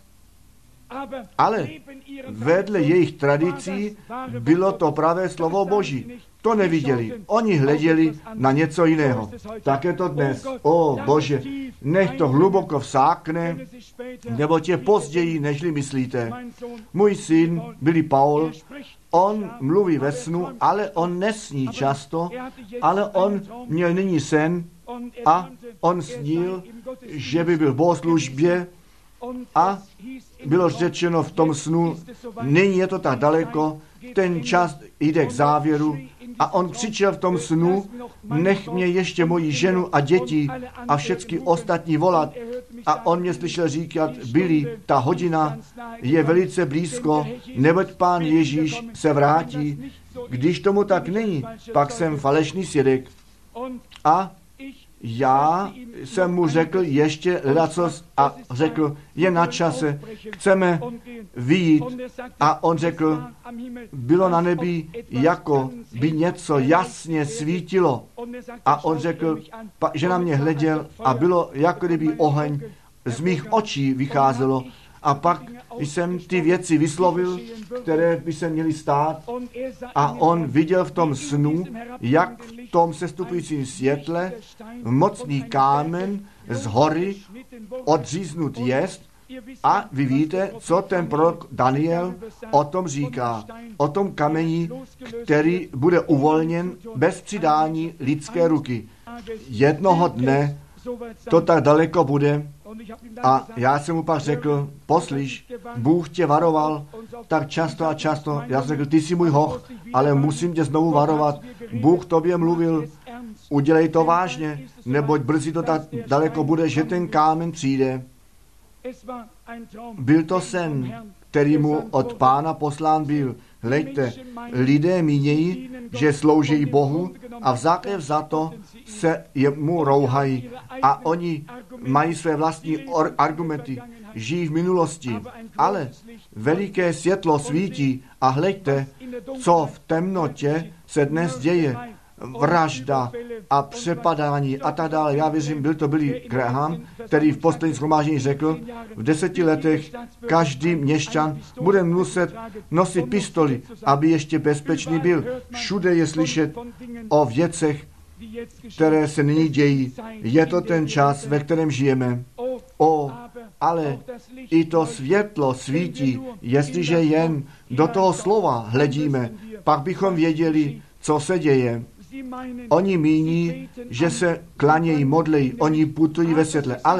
ale vedle jejich tradicí bylo to pravé slovo Boží. To neviděli. Oni hleděli na něco jiného. Tak je to dnes. O Bože, nech to hluboko vsákne, nebo tě později, nežli myslíte. Můj syn, Billy Paul, on mluví ve snu, ale on nesní často, ale on měl nyní sen a on snil, že by byl v bohoslužbě a bylo řečeno v tom snu, nyní je to tak daleko, ten čas jde k závěru a on křičel v tom snu, nech mě ještě moji ženu a děti a všechny ostatní volat. A on mě slyšel říkat, Billy, ta hodina je velice blízko, neboť Pán Ježíš se vrátí. Když tomu tak není, pak jsem falešný svědek. A já jsem mu řekl ještě ledacos a řekl, je na čase, chceme vyjít. A on řekl, bylo na nebi, jako by něco jasně svítilo. A on řekl, že na mě hleděl a bylo, jako kdyby oheň z mých očí vycházelo. A pak jsem ty věci vyslovil, které by se měly stát. A on viděl v tom snu, jak v tom sestupujícím světle mocný kámen z hory odříznut jest. A vy víte, co ten prorok Daniel o tom říká. O tom kameni, který bude uvolněn bez přidání lidské ruky. Jednoho dne to tak daleko bude. A já jsem mu pak řekl, poslyš, Bůh tě varoval tak často a často. Já jsem řekl, ty jsi můj hoch, ale musím tě znovu varovat. Bůh tobě mluvil, udělej to vážně, neboť brzy to tak daleko bude, že ten kámen přijde. Byl to sen, který mu od Pána poslán byl. Hleďte, lidé mínějí, že slouží Bohu a v základ za to se jemu rouhají a oni mají své vlastní argumenty, žijí v minulosti, ale veliké světlo svítí a hleďte, co v temnotě se dnes děje. Vražda a přepadání a tak dále. Já věřím, byl to Billy Graham, který v posledním shromáždění řekl, v deseti letech každý měšťan bude muset nosit pistoli, aby ještě bezpečný byl. Všude je slyšet o věcech, které se nyní dějí. Je to ten čas, ve kterém žijeme. O, ale i to světlo svítí, jestliže jen do toho slova hledíme, pak bychom věděli, co se děje. Oni míní, že se klanějí, modlejí, oni putují ve světle, ale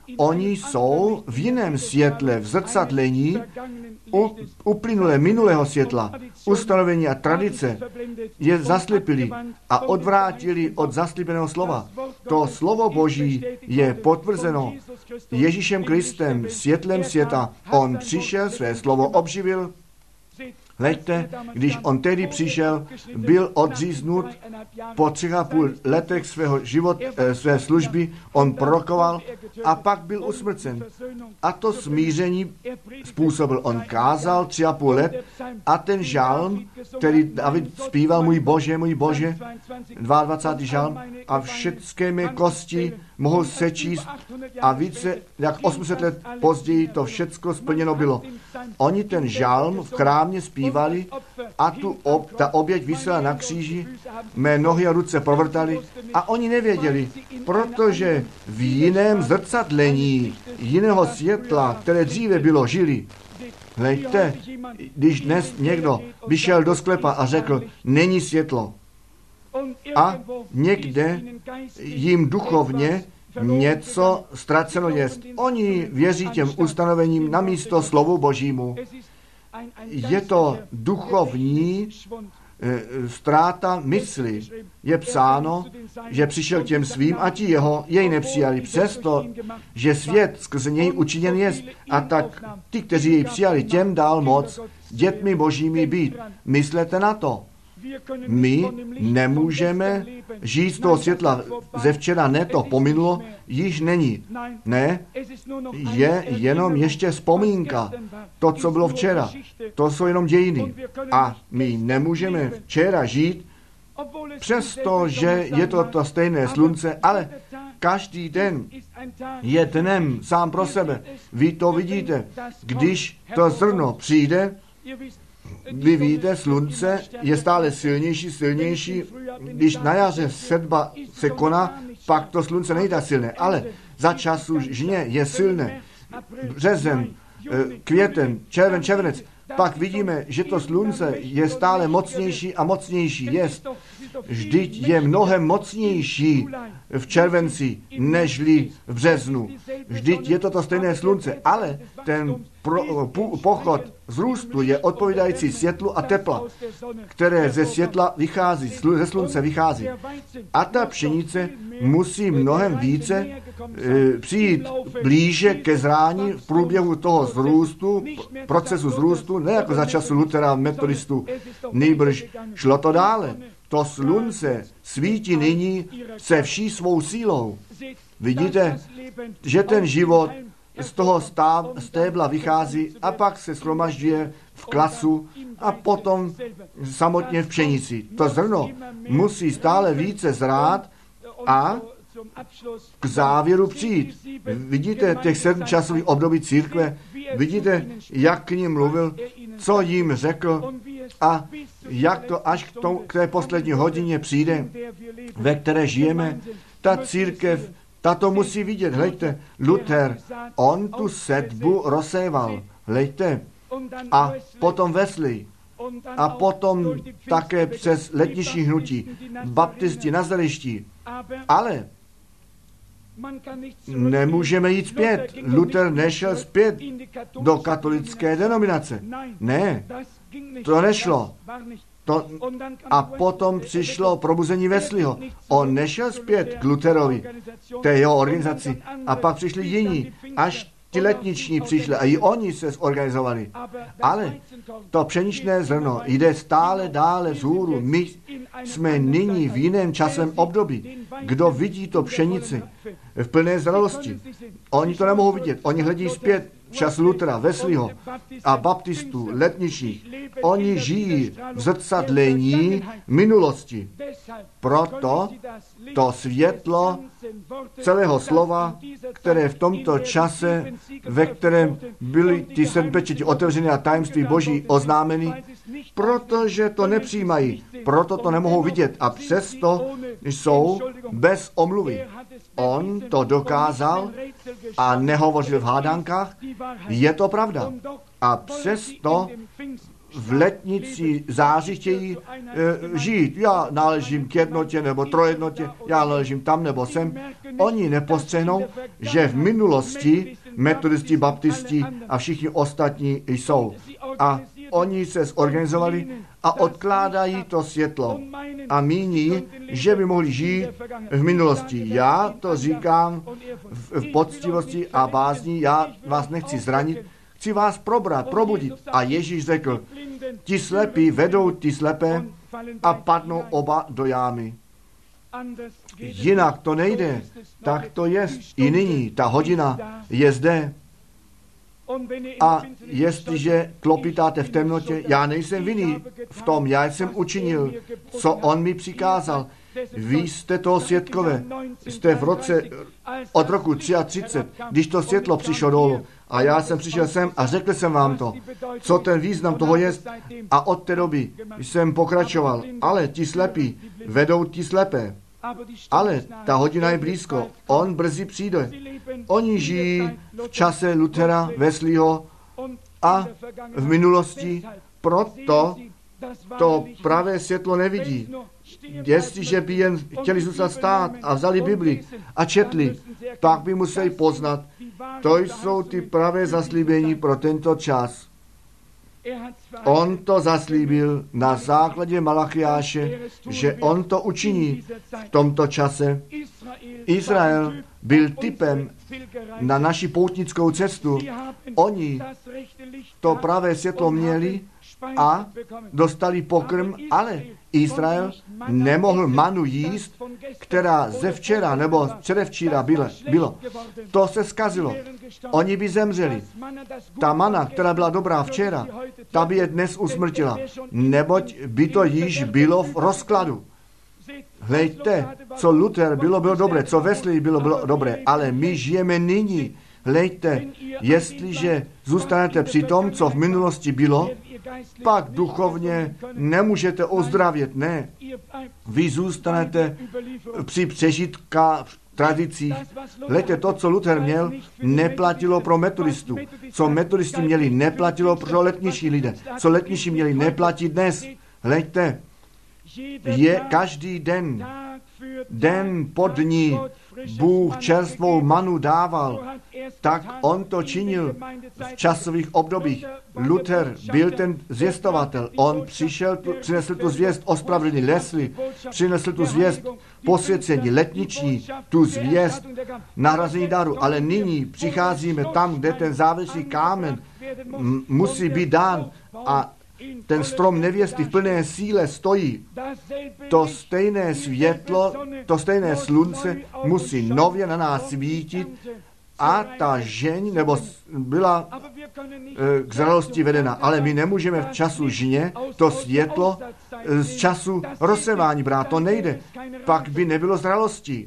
Oni jsou v jiném světle, v zrcadlení u, uplynulé minulého světla. Ustanovení a tradice je zaslípili a odvrátili od zaslíbeného slova. To slovo Boží je potvrzeno Ježíšem Kristem, světlem světa. On přišel, své slovo obživil. Hleďte, když on tehdy přišel, byl odříznut po třech a půl letech svého život, eh, své služby, on prorokoval a pak byl usmrcen. A to smíření způsobil. On kázal tři a půl let a ten žalm, který David zpíval, můj Bože, můj Bože, dvacátý druhý žalm, a všechny mé kosti mohou sečíst a více jak osm set let později to všecko splněno bylo. Oni ten žalm v chrámě zpívali a tu ob, ta oběť visela na kříži, mé nohy a ruce povrtali a oni nevěděli, protože v jiném zrcadlení jiného světla, které dříve bylo, žili. Hleďte, když dnes někdo by šel do sklepa a řekl, není světlo, a někde jim duchovně něco ztraceno jest. Oni věří těm ustanovením na místo slovu Božímu. Je to duchovní e, ztráta mysli. Je psáno, že přišel těm svým a ti jeho jej nepřijali. Přesto, že svět skrze něj učiněn jest. A tak ty, kteří jej přijali, těm dal moc dětmi Božími být. Myslete na to. My nemůžeme žít z toho světla ze včera, ne, to pominulo, již není. Ne, je jenom ještě vzpomínka. To, co bylo včera, to jsou jenom dějiny. A my nemůžeme včera žít, přestože je to to stejné slunce, ale každý den je dnem sám pro sebe. Vy to vidíte, když to zrno přijde. Vy víte, slunce je stále silnější, silnější. Když na jaře sedba se koná, pak to slunce není tak silné, ale za času žně je silné. Březen, květen, červen, červenec, pak vidíme, že to slunce je stále mocnější a mocnější. Jest. Vždyť je mnohem mocnější v červenci, nežli v březnu. Vždyť je to to stejné slunce, ale ten pro, po, pochod zrůstu je odpovídající světlu a tepla, které ze světla vychází, ze slunce vychází. A ta pšenice musí mnohem více e, přijít blíže ke zrání v průběhu toho zrůstu, procesu zrůstu, ne jako za času Luthera, metodistů, nýbrž šlo to dále. To slunce svítí nyní se vší svou sílou. Vidíte, že ten život z toho stáv, stébla vychází a pak se shromažďuje v klasu a potom samotně v pšenici. To zrno musí stále více zrát a k závěru přijít. Vidíte těch sedm časových období církve, vidíte, jak k ním mluvil, co jim řekl a jak to až k, tomu, k té poslední hodině přijde, ve které žijeme. Ta církev, ta to musí vidět. Hleďte, Luther, on tu sedbu rozséval. Hleďte, a potom Wesley, a potom také přes letniční hnutí, baptisti na Zelišti. Ale nemůžeme jít zpět. Luther nešel zpět do katolické denominace. Ne, to nešlo. To, a potom přišlo probuzení Wesleyho. On nešel zpět k Lutherovi, té jeho organizaci. A pak přišli jiní, až ti letniční přišli a i oni se zorganizovali. Ale to pšeničné zrno jde stále dále vzhůru. My jsme nyní v jiném časovém období. Kdo vidí to pšenici v plné zralosti, oni to nemohou vidět. Oni hledí zpět čas Luthera, Wesleyho a baptistů, letničních. Oni žijí v zrcadlení minulosti. Proto to světlo celého slova, které v tomto čase, ve kterém byly ty sedm pečeti otevřeny a tajemství Boží oznámeny, protože to nepřijímají, proto to nemohou vidět a přesto jsou bez omluvy. On to dokázal a nehovořil v hádankách, je to pravda. A přesto v letnici září chtějí e, žít. Já náležím k jednotě nebo trojednotě, já náležím tam nebo sem. Oni nepostřehnou, že v minulosti metodisti, baptisti a všichni ostatní jsou. A oni se zorganizovali a odkládají to světlo a míní, že by mohli žít v minulosti. Já to říkám v poctivosti a bázní, já vás nechci zranit, chci vás probrat, probudit. A Ježíš řekl, ti slepí vedou ty slepé a padnou oba do jámy. Jinak to nejde, tak to je i nyní, ta hodina je zde. A jestliže klopitáte v temnotě, já nejsem vinný v tom, já jsem učinil, co on mi přikázal. Vy jste toho svědkové, jste v roce, od roku třicet tři, když to světlo přišlo dolů. A já jsem přišel sem a řekl jsem vám to, co ten význam toho je. A od té doby jsem pokračoval. Ale ti slepí vedou ti slepé. Ale ta hodina je blízko. On brzy přijde. Oni žijí v čase Luthera, Wesleyho a v minulosti, proto to pravé světlo nevidí. Jestliže by jen chtěli zůstat stát a vzali Bibli a četli, pak by museli poznat, to jsou ty pravé zaslíbení pro tento čas. On to zaslíbil na základě Malachiáše, že on to učiní v tomto čase. Izrael byl typem na naši poutnickou cestu. Oni to pravé světlo měli a dostali pokrm, ale Izrael nemohl manu jíst, která ze včera nebo předevčíra bylo. bylo. To se zkazilo. Oni by zemřeli. Ta mana, která byla dobrá včera, ta by je dnes usmrtila, neboť by to již bylo v rozkladu. Hlejte, co Luther bylo, bylo dobré, co Wesley bylo, bylo dobré, ale my žijeme nyní. Hlejte, jestliže zůstanete při tom, co v minulosti bylo, pak duchovně nemůžete ozdravět, ne. Vy zůstanete při přežitka tradicích. Hlejte, to, co Luther měl, neplatilo pro metodistů. Co metodisti měli, neplatilo pro letnější lidé. Co letnější měli, neplatí dnes. Hlejte, je každý den, den po dní, Bůh čerstvou manu dával, tak on to činil v časových obdobích. Luther byl ten zvěstovatel. On přišel, přinesl tu zvěst ospravedlnění. Wesley přinesl tu zvěst posvěcení, letniční, tu zvěst nahrazení daru. Ale nyní přicházíme tam, kde ten závěrečný kámen m- musí být dán a ten strom nevěsty v plné síle stojí. To stejné světlo, to stejné slunce musí nově na nás svítit a ta žeň nebo byla e, k zralosti vedena. Ale my nemůžeme v času žně to světlo e, z času rozsevání brát. To nejde. Pak by nebylo zralosti.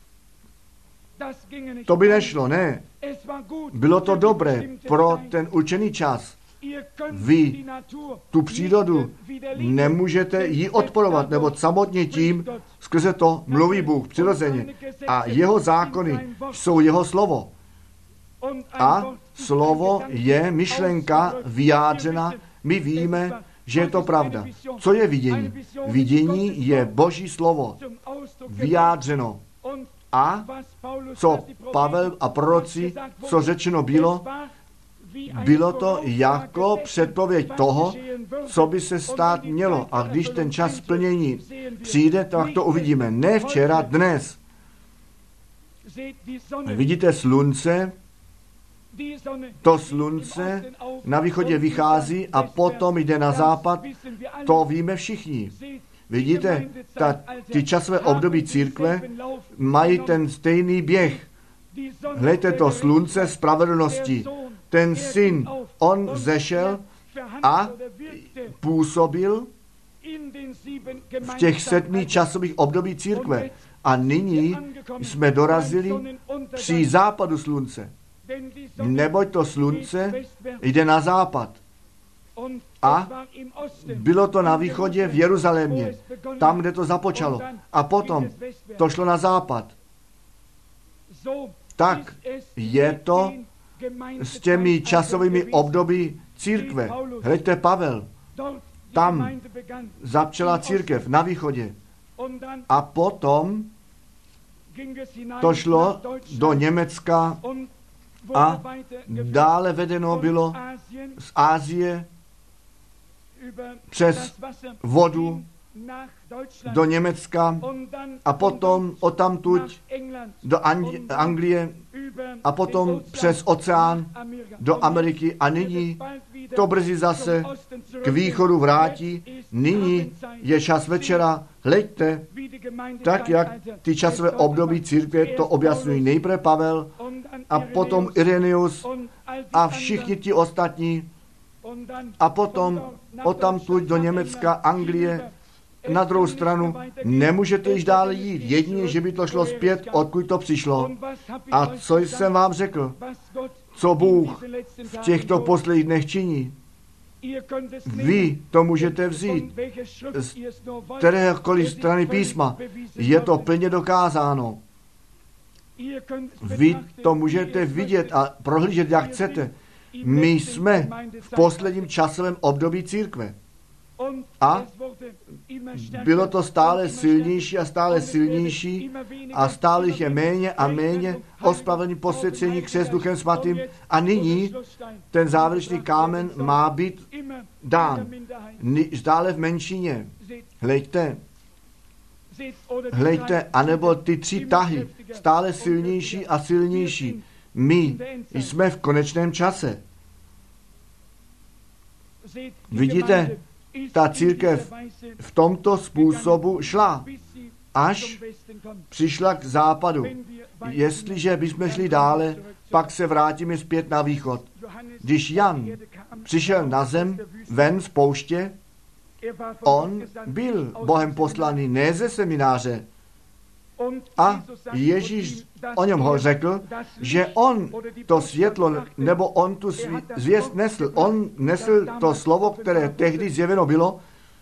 To by nešlo, ne. Bylo to dobré pro ten určený čas. Vy tu přírodu nemůžete ji odporovat, nebo samotně tím, skrze to mluví Bůh přirozeně. A jeho zákony jsou jeho slovo. A slovo je myšlenka vyjádřena. My víme, že je to pravda. Co je vidění? Vidění je Boží slovo vyjádřeno. A co Pavel a proroci, co řečeno bylo, bylo to jako předpověď toho, co by se stát mělo. A když ten čas splnění přijde, tak to uvidíme. Ne včera, dnes. Vidíte slunce? To slunce na východě vychází a potom jde na západ. To víme všichni. Vidíte, ta, ty časové období církve mají ten stejný běh. Hledajte to slunce spravedlnosti. Ten syn, on zešel a působil v těch sedmi časových období církve. A nyní jsme dorazili při západu slunce. Neboť to slunce jde na západ. A bylo to na východě v Jeruzalémě, tam, kde to započalo. A potom to šlo na západ. Tak je to s těmi časovými období církve. Hleďte Pavel. Tam začala církev na východě. A potom to šlo do Německa a dále vedeno bylo z Asie přes vodu do Německa a potom odtamtud do Anglie a potom přes oceán do Ameriky a nyní to brzy zase k východu vrátí. Nyní je čas večera, hleďte, tak jak ty časové období církve to objasňují nejprve Pavel a potom Ireneus a všichni ti ostatní a potom odtamtud do Německa, Anglie. Na druhou stranu nemůžete již dále jít, jedině, že by to šlo zpět, odkud to přišlo. A co jsem vám řekl, co Bůh v těchto posledních dnech činí, vy to můžete vzít z kteréhokoliv strany písma. Je to plně dokázáno. Vy to můžete vidět a prohlížet, jak chcete. My jsme v posledním časovém období církve. A bylo to stále silnější a stále silnější a stále jich je méně a méně ospravedlní posvěcení křest Duchem Svatým. A nyní ten závěrečný kámen má být dán. Stále v menšině. Hleďte, hleďte, anebo ty tři tahy, stále silnější a silnější. My jsme v konečném čase. Vidíte, ta církev v tomto způsobu šla, až přišla k západu. Jestliže bychom šli dále, pak se vrátíme zpět na východ. Když Jan přišel na zem ven z pouště, on byl Bohem poslaný, ne ze semináře. A Ježíš o něm ho řekl, že on to světlo, nebo on tu zvěst nesl. On nesl to slovo, které tehdy zjeveno bylo.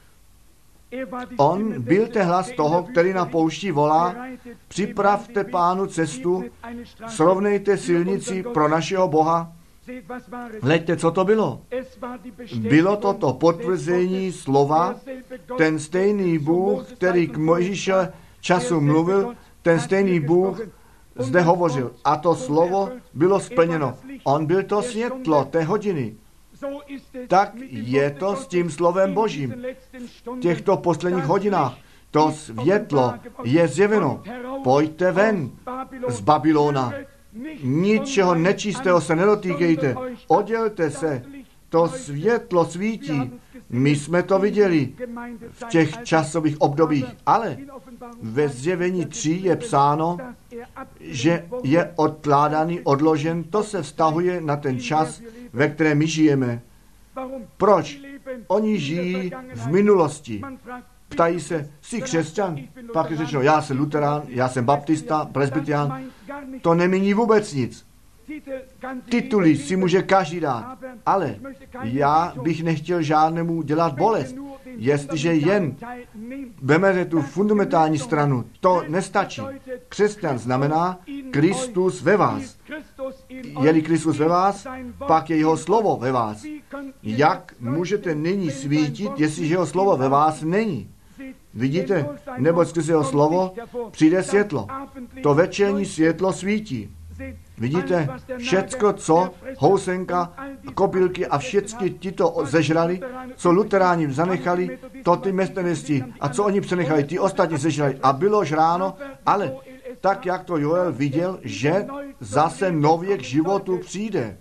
On byl ten hlas toho, který na poušti volá, připravte Pánu cestu, srovnejte silnici pro našeho Boha. Hleďte, co to bylo. Bylo to to potvrzení slova, ten stejný Bůh, který k Mojžíšovi času mluvil, ten stejný Bůh zde hovořil. A to slovo bylo splněno. On byl to světlo té hodiny. Tak je to s tím slovem Božím. V těchto posledních hodinách to světlo je zjeveno. Pojďte ven z Babylona. Ničeho nečistého se nedotýkejte. Oddělte se. To světlo svítí. My jsme to viděli v těch časových obdobích, ale ve Zjevení tři je psáno, že je odkládaný, odložen. To se vztahuje na ten čas, ve kterém my žijeme. Proč? Oni žijí v minulosti. Ptají se, jsi křesťan? Pak je řečeno, já jsem luterán, já jsem baptista, presbyterián. To nemění vůbec nic. Tituly si může každý dát, ale já bych nechtěl žádnému dělat bolest. Jestliže jen vemete tu fundamentální stranu, to nestačí. Křesťan znamená Kristus ve vás. Je-li Kristus ve vás, pak je jeho slovo ve vás. Jak můžete nyní svítit, jestliže jeho slovo ve vás není? Vidíte, neboť skrze jeho slovo přijde světlo. To večerní světlo svítí. Vidíte, všecko, co housenka, kobylky a všechny tito zežrali, co luteráni zanechali, to ty metodisti. A co oni přenechali, ty ostatní zežrali. A bylo žráno, ale tak, jak to Joel viděl, že zase nově k životu přijde.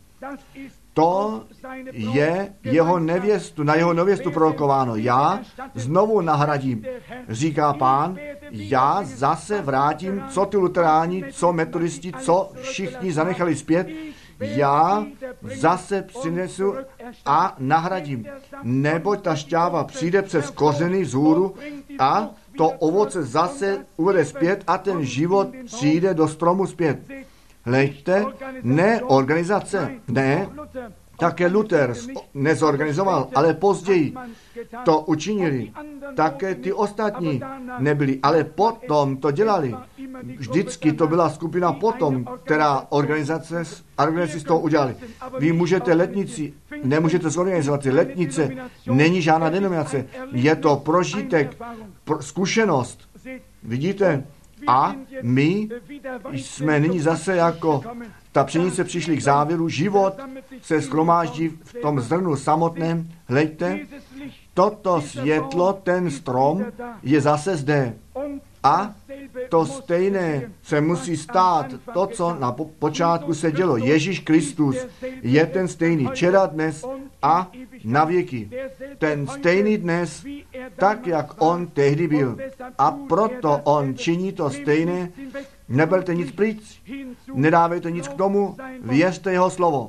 To je jeho nevěstu, na jeho nevěstu prorokováno. Já znovu nahradím, říká Pán, já zase vrátím, co ty luteráni, co metodisti, co všichni zanechali zpět, já zase přinesu a nahradím. Neboť ta šťáva přijde přes kořeny vzhůru a to ovoce zase uvede zpět a ten život přijde do stromu zpět. Hleďte, ne organizace, ne, Také Luther nezorganizoval, ale později to učinili. Také ty ostatní nebyli, ale potom to dělali. Vždycky to byla skupina potom, která organizace, organizaci z toho udělali. Vy můžete letnici, nemůžete zorganizovat. Letnice není žádná denominace. Je to prožitek, pro, zkušenost. Vidíte? A my jsme nyní zase jako ta pšenice přišli k závěru. Život se shromáždí v tom zrnu samotném. Hleďte, toto světlo, ten strom je zase zde. A to stejné se musí stát, to, co na počátku se dělo. Ježíš Kristus je ten stejný včera, dnes a na věky. Ten stejný dnes, tak, jak on tehdy byl. A proto on činí to stejné. Neberte nic pryč, nedávejte nic k tomu, věřte jeho slovo.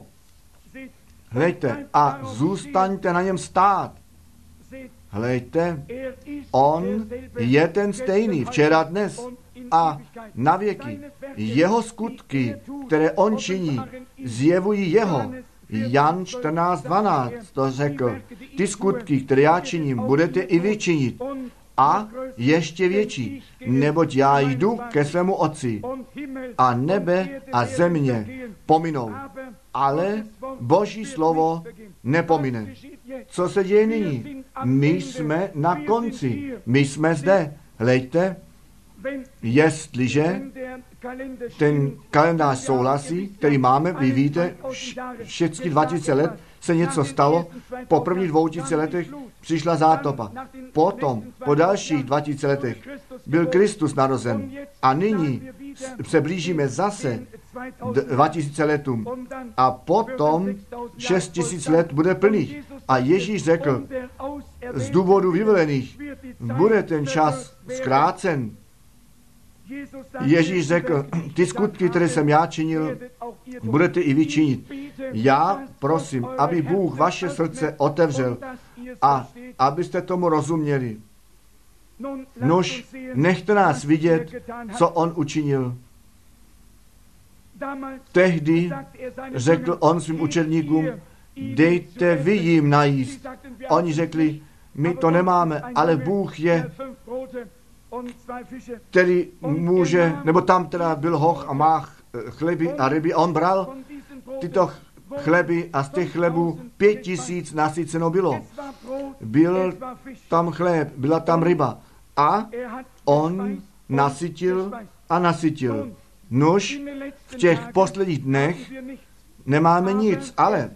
Hleďte a zůstaňte na něm stát. Hleďte, on je ten stejný včera, dnes a na věky. Jeho skutky, které on činí, zjevují jeho. Jan čtrnáct dvanáct to řekl. Ty skutky, které já činím, budete i vy činit. A ještě větší, neboť já jdu ke svému otci a nebe a země pominou. Ale Boží slovo nepomine. Co se děje nyní? My jsme na konci. My jsme zde. Hleďte, jestliže ten kalendář souhlasí, který máme, vy víte, všechny dva tisíce let se něco stalo, po prvních dvou tisíce letech přišla zátopa. Potom, po dalších dva tisíce letech, byl Kristus narozen. A nyní se blížíme zase dva tisíce letům. A potom šest tisíc let bude plných. A Ježíš řekl, z důvodu vyvolených bude ten čas zkrácen. Ježíš řekl, ty skutky, které jsem já činil, budete i vy činit. Já prosím, aby Bůh vaše srdce otevřel a abyste tomu rozuměli. Nož, nechte nás vidět, co on učinil. Tehdy řekl on svým učedníkům, dejte vy jim najíst. Oni řekli, my to nemáme, ale Bůh je, který může, nebo tam teda byl hoch a má chleby a ryby. On bral tyto chleby a z těch chlebů pět tisíc nasyceno bylo. Byl tam chléb, byla tam ryba a on nasytil a nasytil. Nož, v těch posledních dnech nemáme nic, ale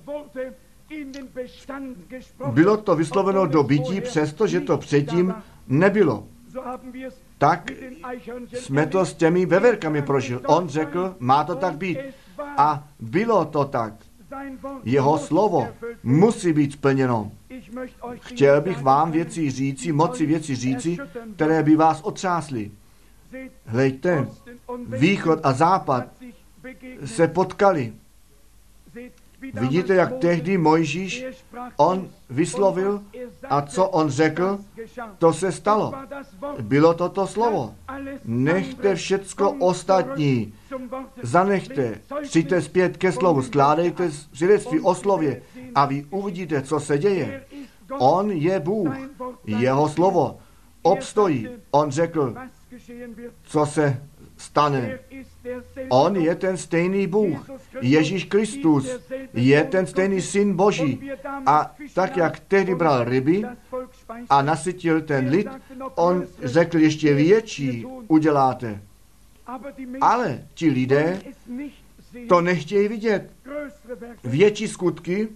bylo to vysloveno do bytí, přestože to předtím nebylo. Tak jsme to s těmi veverkami prožil. On řekl, má to tak být. A bylo to tak. Jeho slovo musí být splněno. Chtěl bych vám věci říci, moci věci říci, které by vás otřásly. Hleďte, východ a západ se potkali. Vidíte, jak tehdy Mojžíš, on vyslovil a co on řekl, to se stalo. Bylo to to slovo. Nechte všecko ostatní, zanechte, přijďte zpět ke slovu, skládejte svědectví o slově a vy uvidíte, co se děje. On je Bůh, jeho slovo obstojí. On řekl, co se stane. On je ten stejný Bůh. Ježíš Kristus je ten stejný Syn Boží. A tak, jak tehdy bral ryby a nasytil ten lid, on řekl, ještě větší uděláte. Ale ti lidé to nechtějí vidět. Větší skutky.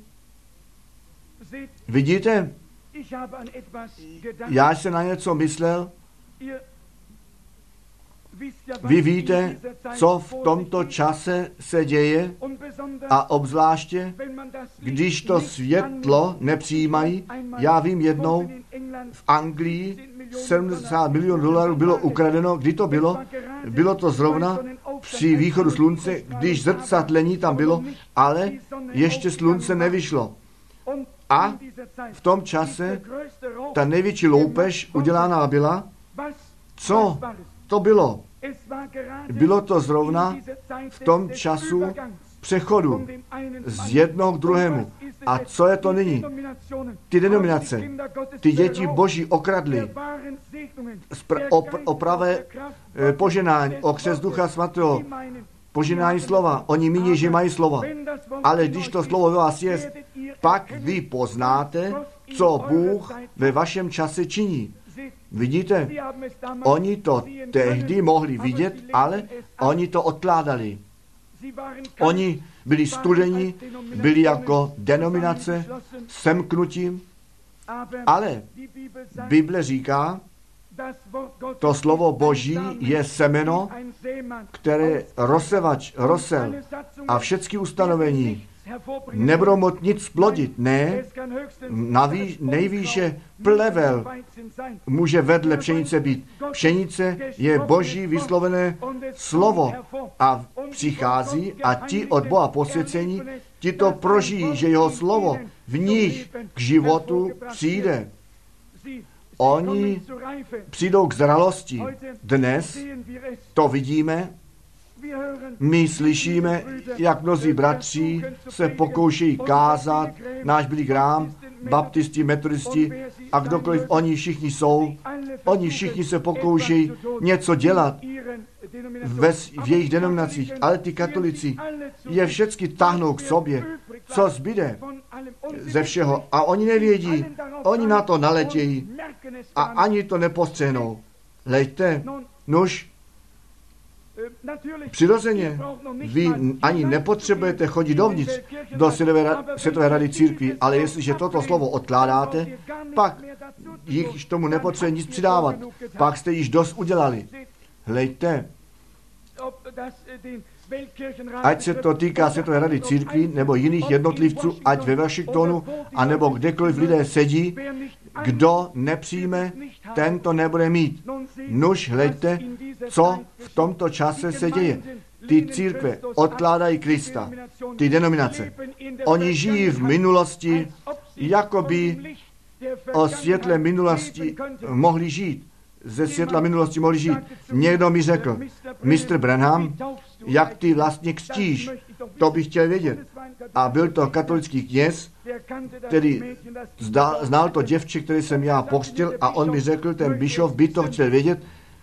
Vidíte? Já jsem na něco myslel. Vy víte, co v tomto čase se děje a obzvláště, když to světlo nepřijímají. Já vím jednou, v Anglii sedmdesát milionů dolarů bylo ukradeno. Kdy to bylo? Bylo to zrovna při východu slunce, když zrcadlení tam bylo, ale ještě slunce nevyšlo. A v tom čase ta největší loupež udělána byla. Co to bylo? Bylo to zrovna v tom času přechodu z jednoho k druhému. A co je to nyní? Ty denominace, ty děti Boží okradly o, o pravé e, poženání, o křest Ducha Svatého, poženání slova. Oni míní, že mají slova. Ale když to slovo ve vás je, pak vy poznáte, co Bůh ve vašem čase činí. Vidíte? Oni to tehdy mohli vidět, ale oni to odkládali. Oni byli studeni, byli jako denominace, semknutím, ale Bible říká, to slovo Boží je semeno, které rozsevač, rozsel a všechny ustanovení nebudou moct nic plodit. Ne, naví, nejvýše plevel může vedle pšenice být. Pšenice je Boží vyslovené slovo a přichází a ti od Boha posvěcení, ti to prožijí, že jeho slovo v nich k životu přijde. Oni přijdou k zralosti. Dnes to vidíme, my slyšíme, jak mnozí bratři se pokoušejí kázat, náš Billy Graham, baptisti, metodisti a kdokoliv oni všichni jsou, oni všichni se pokoušejí něco dělat ve, v jejich denominacích, ale ty katolici je všechny táhnou k sobě, co zbyde ze všeho a oni nevědí, oni na to naletějí a ani to nepostřehnou. Lejte, nuž, přirozeně, vy ani nepotřebujete chodit dovnitř do Světové rady církví, ale jestliže toto slovo odkládáte, pak jich tomu nepotřebuje nic přidávat. Pak jste již dost udělali. Hlejte, ať se to týká Světové rady církví nebo jiných jednotlivců, ať ve Washingtonu, anebo kdekoliv lidé sedí, kdo nepřijme, ten to nebude mít. Nuž, hleďte, co v tomto čase se děje. Ty církve odkládají Krista, ty denominace. Oni žijí v minulosti, jako by o světle minulosti mohli žít. Ze světla minulosti mohli žít. Někdo mi řekl, mistr Branham, jak ty vlastně křtíš, to bych chtěl vědět. A byl to katolický kněz, který zda, znal to děvče, které jsem já pokřtil a on mi řekl, ten bišov by to chtěl vědět.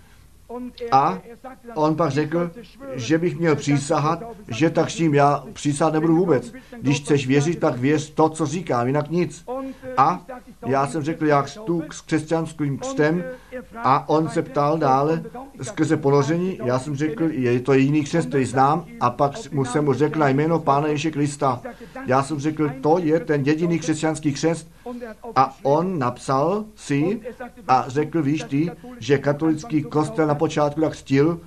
A on pak řekl, že bych měl přísahat, že tak s tím já přísahat nebudu vůbec. Když chceš věřit, tak věř to, co říkám, jinak nic. A já jsem řekl, jak tu s křesťanským křtem a on se ptal dále skrze ponoření. Já jsem řekl, je to jediný křest, který znám a pak mu jsem mu řekl na jméno Pána Ježíše Krista. Já jsem řekl, to je ten jediný křesťanský křest a on napsal si a řekl, víš ty, že katolický kostel na počátku tak stil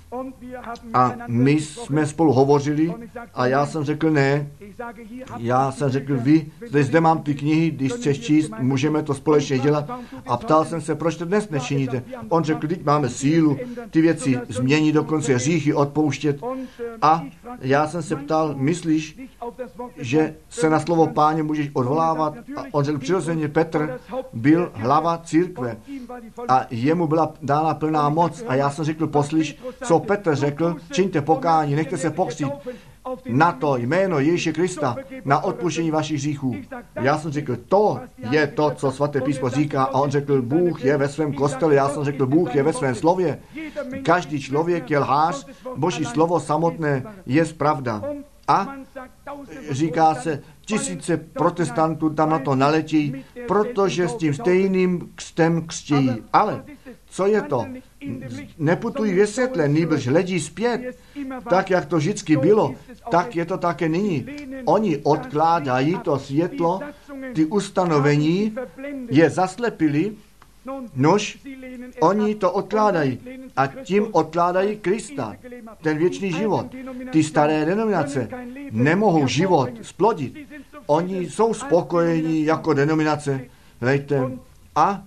a my jsme spolu hovořili a já jsem řekl ne, já jsem řekl vy, zde, zde mám ty knihy, když chceš číst, můžeme to společně dělat a ptal jsem se, proč to dnes nečiníte. On řekl, teď máme sílu ty věci změnit, dokonce hříchy odpouštět a já jsem se ptal, myslíš, že se na slovo Páně můžeš odvolávat? A on řekl, přirozeně Petr byl hlava církve a jemu byla dána plná moc a já jsem řekl, poslyš, co Petr řekl, čiňte pokání, nechte se pokřtít na to jméno Ježíše Krista, na odpuštění vašich hříchů. Já jsem řekl, to je to, co svaté písmo říká a on řekl, Bůh je ve svém kostele, já jsem řekl, Bůh je ve svém slově. Každý člověk je lhář, Boží slovo samotné je pravda. A říká se, tisíce protestantů tam na to naletí, protože s tím stejným křtem křtějí. Ale co je to? Neputují ve světle, nýbrž hledí zpět. Tak, jak to vždycky bylo, tak je to také nyní. Oni odkládají to světlo, ty ustanovení je zaslepili, nož oni to odkládají a tím odkládají Krista, ten věčný život. Ty staré denominace nemohou život splodit. Oni jsou spokojení jako denominace. Hlejte, a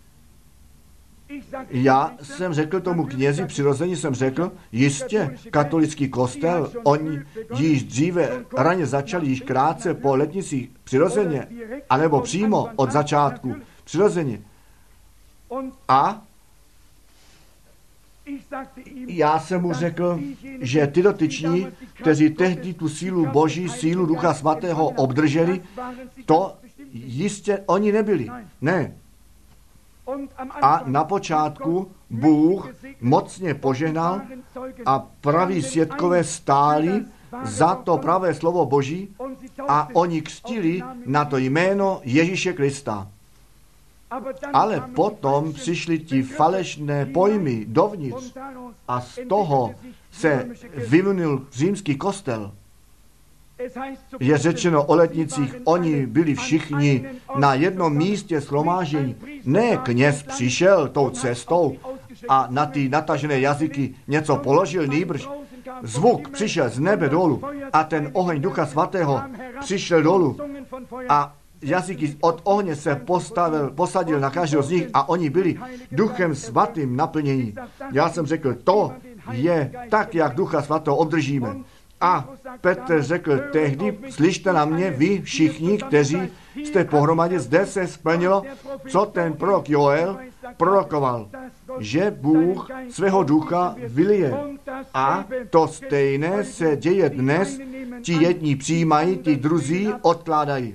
já jsem řekl tomu knězi, přirozeně jsem řekl, jistě, katolický kostel, oni již dříve raně začali, již krátce po letnicích, přirozeně, anebo přímo od začátku, přirozeně. A Já jsem mu řekl, že ty dotyční, kteří tehdy tu sílu Boží, sílu Ducha Svatého obdrželi, to jistě oni nebyli. Ne. A na počátku Bůh mocně požehnal a praví svědkové stáli za to pravé slovo Boží a oni křtili na to jméno Ježíše Krista. Ale potom přišly ti falešné pojmy dovnitř a z toho se vyvinul římský kostel. Je řečeno o letnicích, oni byli všichni na jednom místě shromáždění. Ne, kněz přišel tou cestou a na ty natažené jazyky něco položil, nýbrž zvuk přišel z nebe dolů a ten oheň Ducha Svatého přišel dolů a jazyky od ohně se postavil, posadil na každého z nich a oni byli Duchem Svatým naplnění. Já jsem řekl, to je tak, jak Ducha Svatého obdržíme. A Petr řekl tehdy, slyšte na mě, vy všichni, kteří jste pohromadě, zde se splnilo, co ten prorok Joel prorokoval, že Bůh svého ducha vylije. A to stejné se děje dnes, ti jedni přijímají, ti druzí odkládají.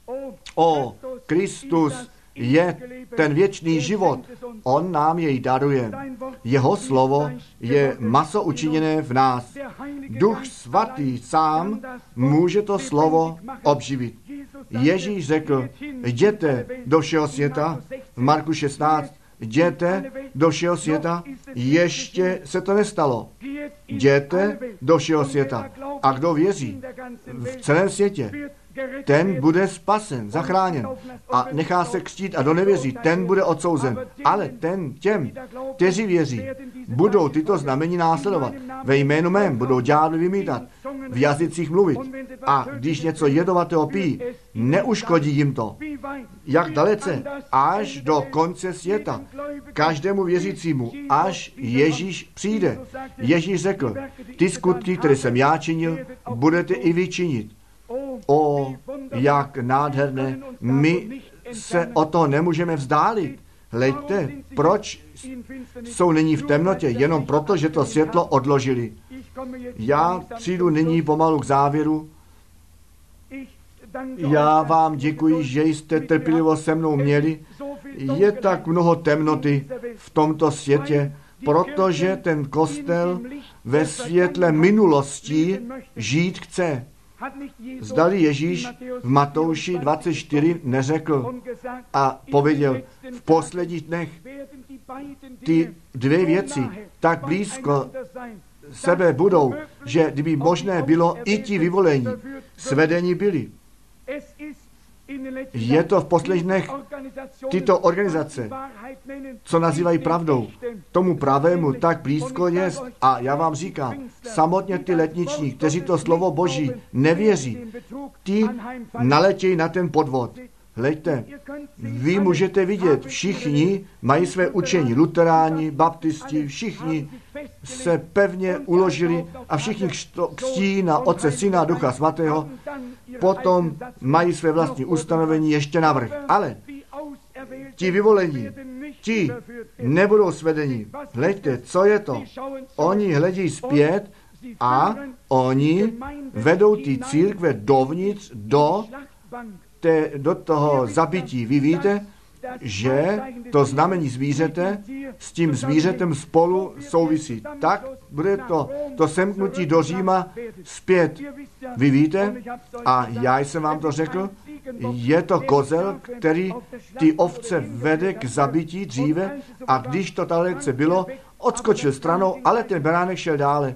O, Kristus je ten věčný život. On nám jej daruje. Jeho slovo je maso učiněné v nás. Duch Svatý sám může to slovo obživit. Ježíš řekl, jděte do všeho světa, v Marku šestnáct, jděte do všeho světa, ještě se to nestalo. Jděte do všeho světa. A kdo věří v celém světě, ten bude spasen, zachráněn a nechá se křtít a kdo nevěří, ten bude odsouzen. Ale ten těm, kteří věří, budou tyto znamení následovat. Ve jménu mém budou ďábly vymítat, v jazycích mluvit a když něco jedovatého pijí, neuškodí jim to. Jak dalece? Až do konce světa. Každému věřícímu, až Ježíš přijde. Ježíš řekl, ty skutky, které jsem já činil, budete i vy činit. O, jak nádherné, my se o to nemůžeme vzdálit. Hleďte, proč jsou nyní v temnotě? Jenom proto, že to světlo odložili. Já přijdu nyní pomalu k závěru. Já vám děkuji, že jste trpělivost se mnou měli. Je tak mnoho temnoty v tomto světě, protože ten kostel ve světle minulosti žít chce. Zdali Ježíš v Matouši dvacet čtyři neřekl a pověděl, v posledních dnech ty dvě věci tak blízko sebe budou, že kdyby možné bylo, i ti vyvolení svedení byli. Je to v posledních dnech tyto organizace, co nazývají pravdou, tomu pravému tak blízko jest. A já vám říkám, samotně ty letniční, kteří to slovo Boží nevěří, ti naletějí na ten podvod. Hleďte, vy můžete vidět, všichni mají své učení, luteráni, baptisti, všichni se pevně uložili a všichni křtí na Otce, Syna a Ducha Svatého, potom mají své vlastní ustanovení ještě navrch. Ale ti vyvolení, ti nebudou svedeni. Hleďte, co je to? Oni hledí zpět a oni vedou ty církve dovnitř do Te, do toho zabití. Vy víte, že to znamení zvířete s tím zvířetem spolu souvisí. Tak bude to, to semknutí do Říma zpět. Vy víte, a já jsem vám to řekl, je to kozel, který ty ovce vede k zabití dříve a když to dalece bylo, odskočil stranou, ale ten beránek šel dále.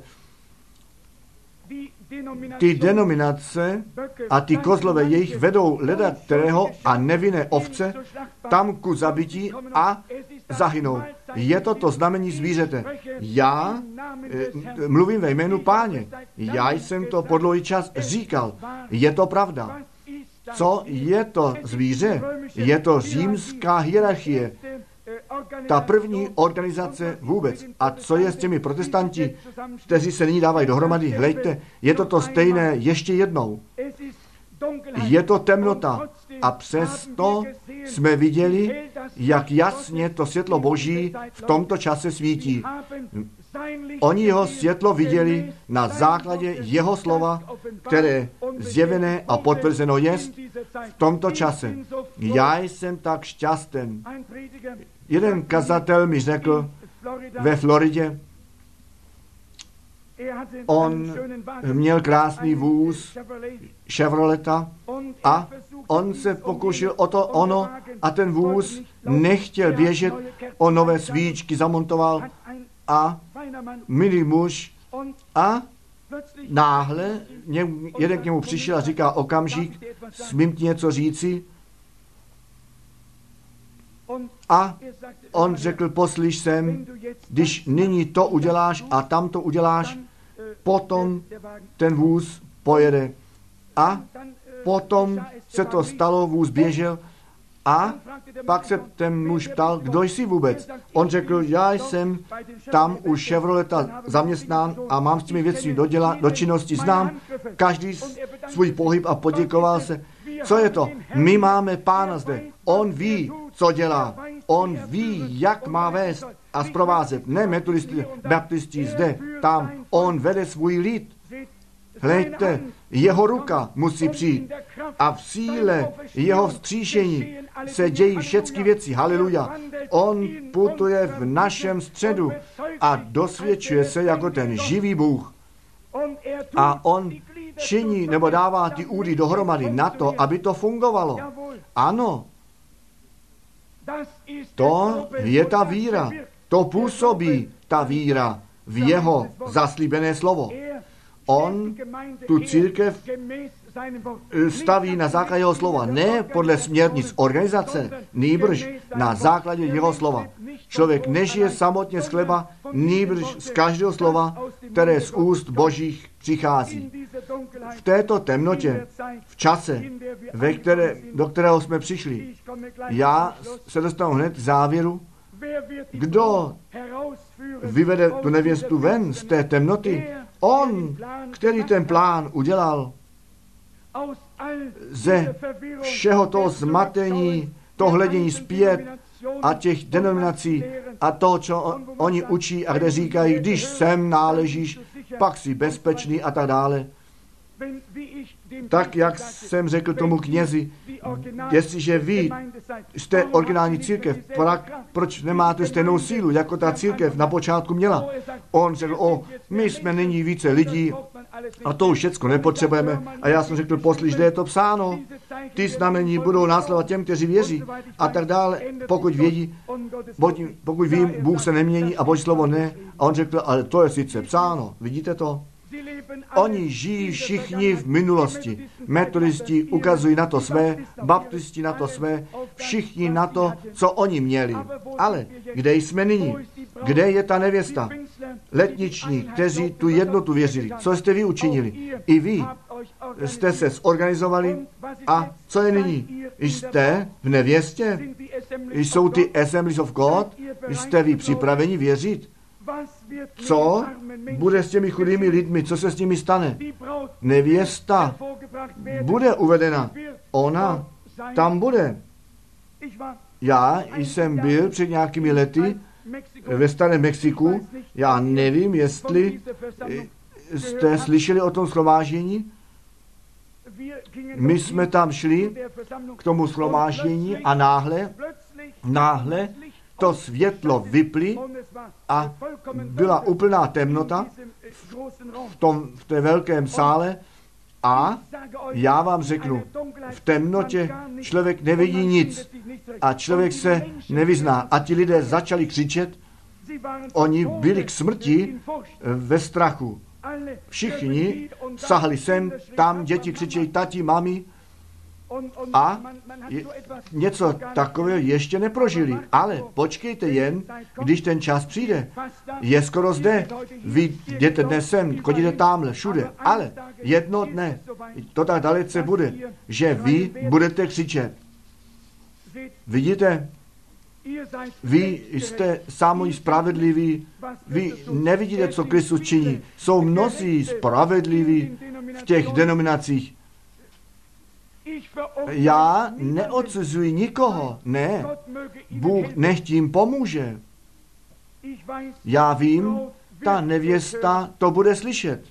Ty denominace a ty kozlové jejich vedou leda kterého a nevinné ovce tam ku zabití a zahynou. Je to to znamení zvířete. Já e, mluvím ve jménu Páně. Já jsem to po dlouhý čas říkal. Je to pravda. Co je to zvíře? Je to římská hierarchie. Ta první organizace vůbec. A co je s těmi protestanti, kteří se nyní dávají dohromady? Hleďte, je to to stejné ještě jednou. Je to temnota. A přesto jsme viděli, jak jasně to světlo Boží v tomto čase svítí. Oni jeho světlo viděli na základě jeho slova, které zjevené a potvrzeno jest v tomto čase. Já jsem tak šťasten. Jeden kazatel mi řekl ve Floridě, on měl krásný vůz Chevroleta a on se pokoušel o to ono a ten vůz nechtěl běžet, on nové svíčky zamontoval a milý muž a náhle jeden k němu přišel a říká, okamžik, smím ti něco říci? A on řekl, poslyš sem, když nyní to uděláš a tam to uděláš, potom ten vůz pojede. A potom se to stalo, vůz běžel a pak se ten muž ptal, kdo jsi vůbec? On řekl, já jsem tam u Chevroleta zaměstnán a mám s těmi věcmi do, děla, do činnosti, znám každý svůj pohyb a poděkoval se. Co je to? My máme pána zde. On ví, co dělá. On ví, jak má vést a zprovázet. Ne metodisti, baptisti zde, tam. On vede svůj lid. Hleďte, jeho ruka musí přijít a v síle jeho vzkříšení se dějí všechny věci. Haleluja. On putuje v našem středu a dosvědčuje se jako ten živý Bůh. A on činí nebo dává ty údy dohromady na to, aby to fungovalo. Ano, to je ta víra. To působí ta víra v jeho zaslíbené slovo. On tu církev staví na základě jeho slova, ne podle směrnic organizace, nýbrž na základě jeho slova. Člověk nežije samotně z chleba, nýbrž z každého slova, které z úst Božích přichází. V této temnotě, v čase, ve které, do kterého jsme přišli, já se dostanu hned k závěru, kdo vyvede tu nevěstu ven z té temnoty? On, který ten plán udělal ze všeho toho zmatení, to hledění zpět a těch denominací a to, co oni učí a kde říkají, když sem náležíš, pak jsi bezpečný a tak dále. Tak, jak jsem řekl tomu knězi, jestliže vy jste originální církev, pak proč nemáte stejnou sílu, jako ta církev na počátku měla? On řekl, o, my jsme nyní více lidí a to už všecko nepotřebujeme. A já jsem řekl, poslyš, kde je to psáno? Ty znamení budou následovat těm, kteří věří a tak dále, pokud vědí, pokud vím, Bůh se nemění a Boží slovo ne. A on řekl, ale to je sice psáno, vidíte to? Oni žijí všichni v minulosti. Metodisti ukazují na to své, baptisti na to své, všichni na to, co oni měli. Ale kde jsme nyní? Kde je ta nevěsta? Letniční, kteří tu jednotu věřili. Co jste vy učinili? I vy jste se zorganizovali. A co je nyní? Jste v nevěstě? Jsou ty Assemblies of God? Jste vy připraveni věřit? Co bude s těmi chudými lidmi? Co se s nimi stane? Nevěsta bude uvedena. Ona tam bude. Já jsem byl před nějakými lety ve starém Mexiku. Já nevím, jestli jste slyšeli o tom shromáždění. My jsme tam šli k tomu shromáždění a náhle, náhle to světlo vypli a byla úplná temnota v, tom, v té velkém sále a já vám řeknu, v temnotě člověk nevidí nic a člověk se nevyzná. A ti lidé začali křičet, oni byli k smrti ve strachu. Všichni sahali sem, tam, děti křičejí, tati, mami, a něco takového ještě neprožili. Ale počkejte jen, když ten čas přijde. Je skoro zde. Vy jdete dnes sem, chodíte tamhle, všude. Ale jedno dne, to tak dalece bude, že vy budete křičet. Vidíte? Vy jste sami spravedliví, vy nevidíte, co Kristus činí. Jsou mnozí spravedliví v těch denominacích. Já neodsuzuji nikoho, ne. Bůh nechť jim pomůže. Já vím, ta nevěsta to bude slyšet.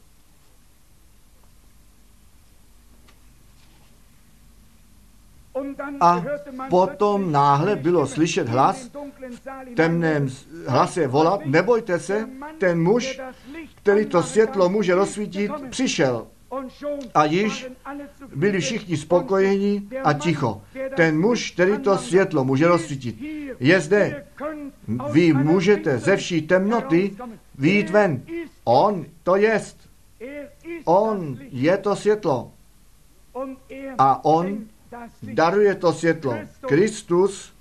A potom náhle bylo slyšet hlas, v temném hlase volat, nebojte se, ten muž, který to světlo může rozsvítit, přišel. A již byli všichni spokojeni a ticho. Ten muž, který to světlo může rozsvítit, je zde. Vy můžete ze vší temnoty vyjít ven. On to jest. On je to světlo. A on daruje to světlo. Kristus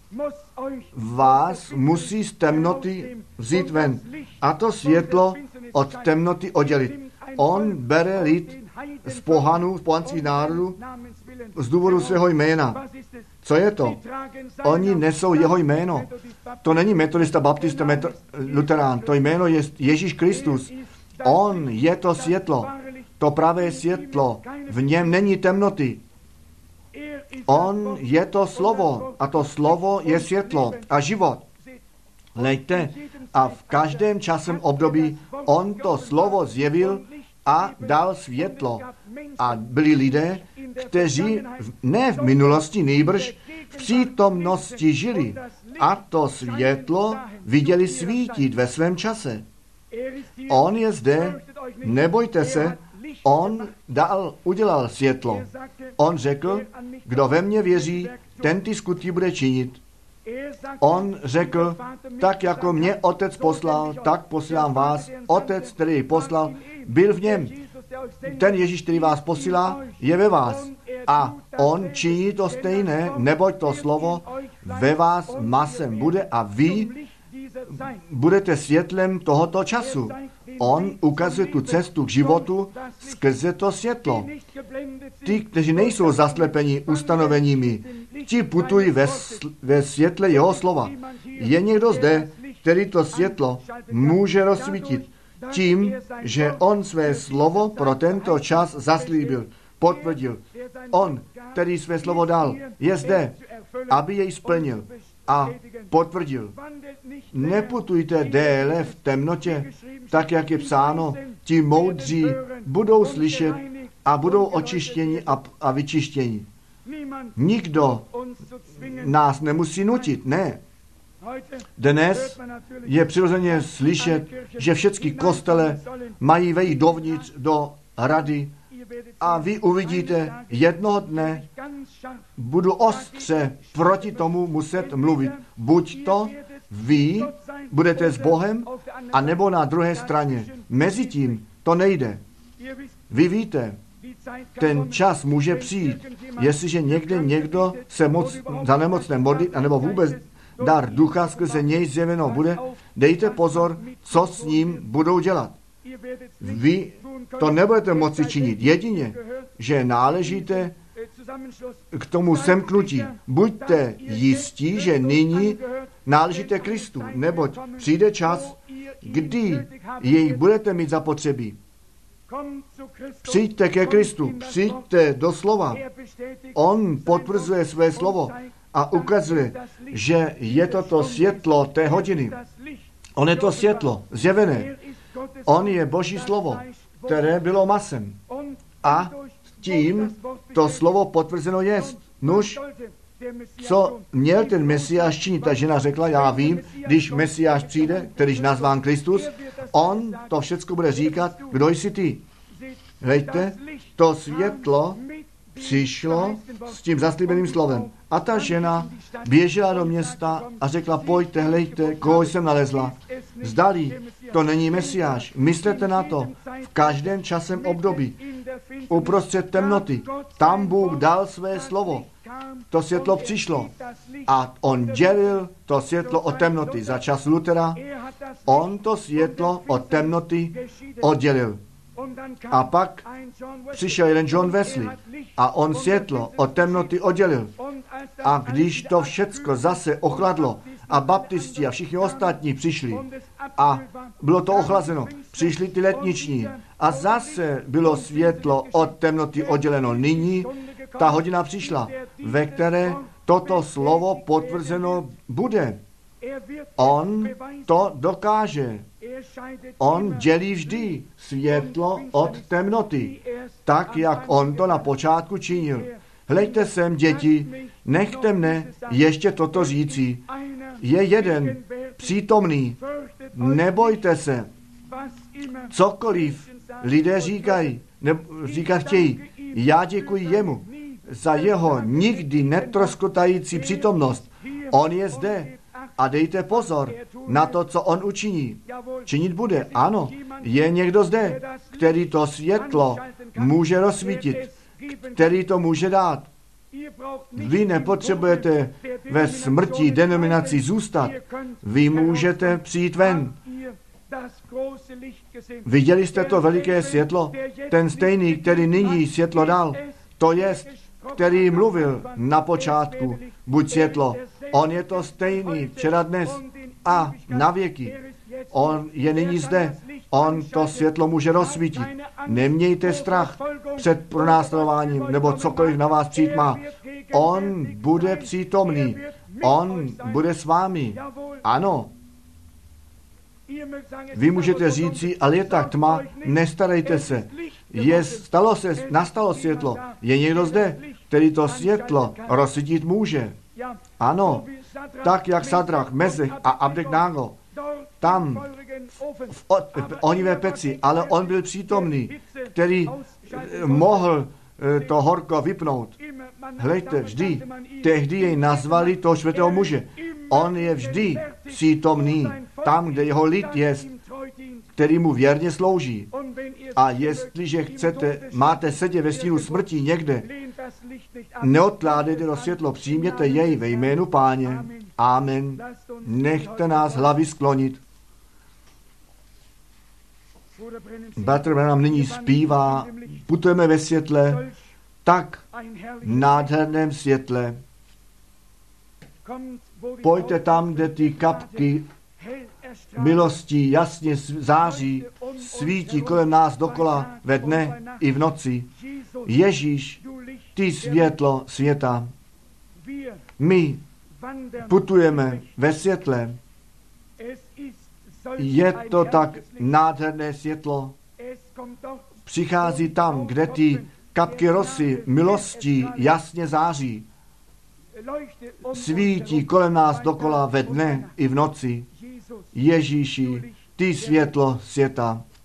vás musí z temnoty vzít ven a to světlo od temnoty oddělit. On bere lid z pohanů, z pohanských národů z důvodu svého jména. Co je to? Oni nesou jeho jméno. To není metodista, baptista, metod, luterán. To jméno je Ježíš Kristus. On je to světlo. To pravé světlo. V něm není temnoty. On je to slovo a to slovo je světlo a život. Lejte, a v každém časem období on to slovo zjevil a dal světlo. A byli lidé, kteří ne v minulosti, nýbrž v přítomnosti žili a to světlo viděli svítit ve svém čase. On je zde, nebojte se, on dal, udělal světlo. On řekl, kdo ve mně věří, ten ty skutky bude činit. On řekl, tak jako mě otec poslal, tak posílám vás. Otec, který jej poslal, byl v něm. Ten Ježíš, který vás posílá, je ve vás. A on činí to stejné, neboť to slovo ve vás masem bude a vy budete světlem tohoto času. On ukazuje tu cestu k životu skrze to světlo. Ti, kteří nejsou zaslepeni ustanoveními, ti putují ve, ve světle jeho slova. Je někdo zde, který to světlo může rozsvítit tím, že on své slovo pro tento čas zaslíbil, potvrdil. On, který své slovo dal, je zde, aby jej splnil a potvrdil. Neputujte déle v temnotě, tak jak je psáno, ti moudří budou slyšet a budou očištěni a, a vyčištěni. Nikdo nás nemusí nutit, ne. Dnes je přirozeně slyšet, že všechny kostele mají vejít dovnitř do rady a vy uvidíte, jednoho dne budu ostře proti tomu muset mluvit. Buď to vy budete s Bohem, a nebo na druhé straně. Mezitím to nejde. Vy víte, ten čas může přijít, jestliže někde někdo se moc za nemocné modlí, anebo vůbec dar ducha skrze něj zjeveno bude, dejte pozor, co s ním budou dělat. Vy to nebudete moci činit jedině, že náležíte k tomu semknutí. Buďte jistí, že nyní náležíte Kristu, neboť přijde čas, kdy jej budete mít zapotřebí. Přijďte ke Kristu, přijďte do slova. On potvrzuje své slovo a ukazuje, že je to to světlo té hodiny. On je to světlo, zjevené. On je Boží slovo, které bylo masem. A tím to slovo potvrzeno jest. Nuž, co měl ten Mesiáš činit? Ta žena řekla, já vím, když Mesiáš přijde, kterýž nazván Kristus, on to všecko bude říkat, kdo jsi ty. Hejte, to světlo přišlo s tím zaslíbeným slovem. A ta žena běžela do města a řekla, pojďte, hlejte, koho jsem nalezla. Zdali, to není Mesiáš. Myslete na to. V každém časem období. Uprostřed temnoty. Tam Bůh dal své slovo. To světlo přišlo. A on dělil to světlo od temnoty. Za čas Lutera on to světlo od temnoty oddělil. A pak přišel jeden John Wesley a on světlo od temnoty oddělil. A když to všecko zase ochladlo a baptisti a všichni ostatní přišli a bylo to ochlazeno, přišli ty letniční a zase bylo světlo od temnoty odděleno. Nyní ta hodina přišla, ve které toto slovo potvrzeno bude. On to dokáže. On dělí vždy světlo od temnoty, tak, jak on to na počátku činil. Hleďte sem, děti, nechte mne ještě toto říci. Je jeden přítomný, nebojte se, cokoliv lidé říkají, nebo říkat chtějí, já děkuji jemu za jeho nikdy netroskotající přítomnost. On je zde a dejte pozor na to, co on učiní. Činit bude, ano, je někdo zde, který to světlo může rozsvítit, který to může dát. Vy nepotřebujete ve smrti denominací zůstat. Vy můžete přijít ven. Viděli jste to veliké světlo? Ten stejný, který nyní světlo dal, to jest, který mluvil na počátku, buď světlo. On je to stejný včera, dnes a na věky. On je nyní zde. On to světlo může rozsvítit. Nemějte strach před pronásledováním nebo cokoliv na vás přijít má. On bude přítomný. On bude s vámi. Ano. Vy můžete říci, ale je tak tma, nestarejte se. Je, stalo se, nastalo světlo. Je někdo zde, který to světlo rozsvítit může. Ano, tak jak Sadrach, Mezech a Abednego, tam v, v ohnivé peci, ale on byl přítomný, který mohl to horko vypnout. Hleďte, vždy, tehdy jej nazvali toho svatého muže. On je vždy přítomný tam, kde jeho lid je, který mu věrně slouží. A jestliže chcete, máte sedět ve stínu smrti někde, neodkládejte do světlo, přijměte jej ve jménu Páně. Amen. Nechte nás hlavy sklonit. Bratr Branham nyní zpívá, putujeme ve světle, tak nádherném světle. Pojďte tam, kde ty kapky milostí jasně září, svítí kolem nás dokola ve dne i v noci. Ježíš, ty světlo světa. My putujeme ve světle. Je to tak nádherné světlo. Přichází tam, kde ty kapky rosy milostí jasně září. Svítí kolem nás dokola ve dne i v noci. Ježíši, ty světlo světa.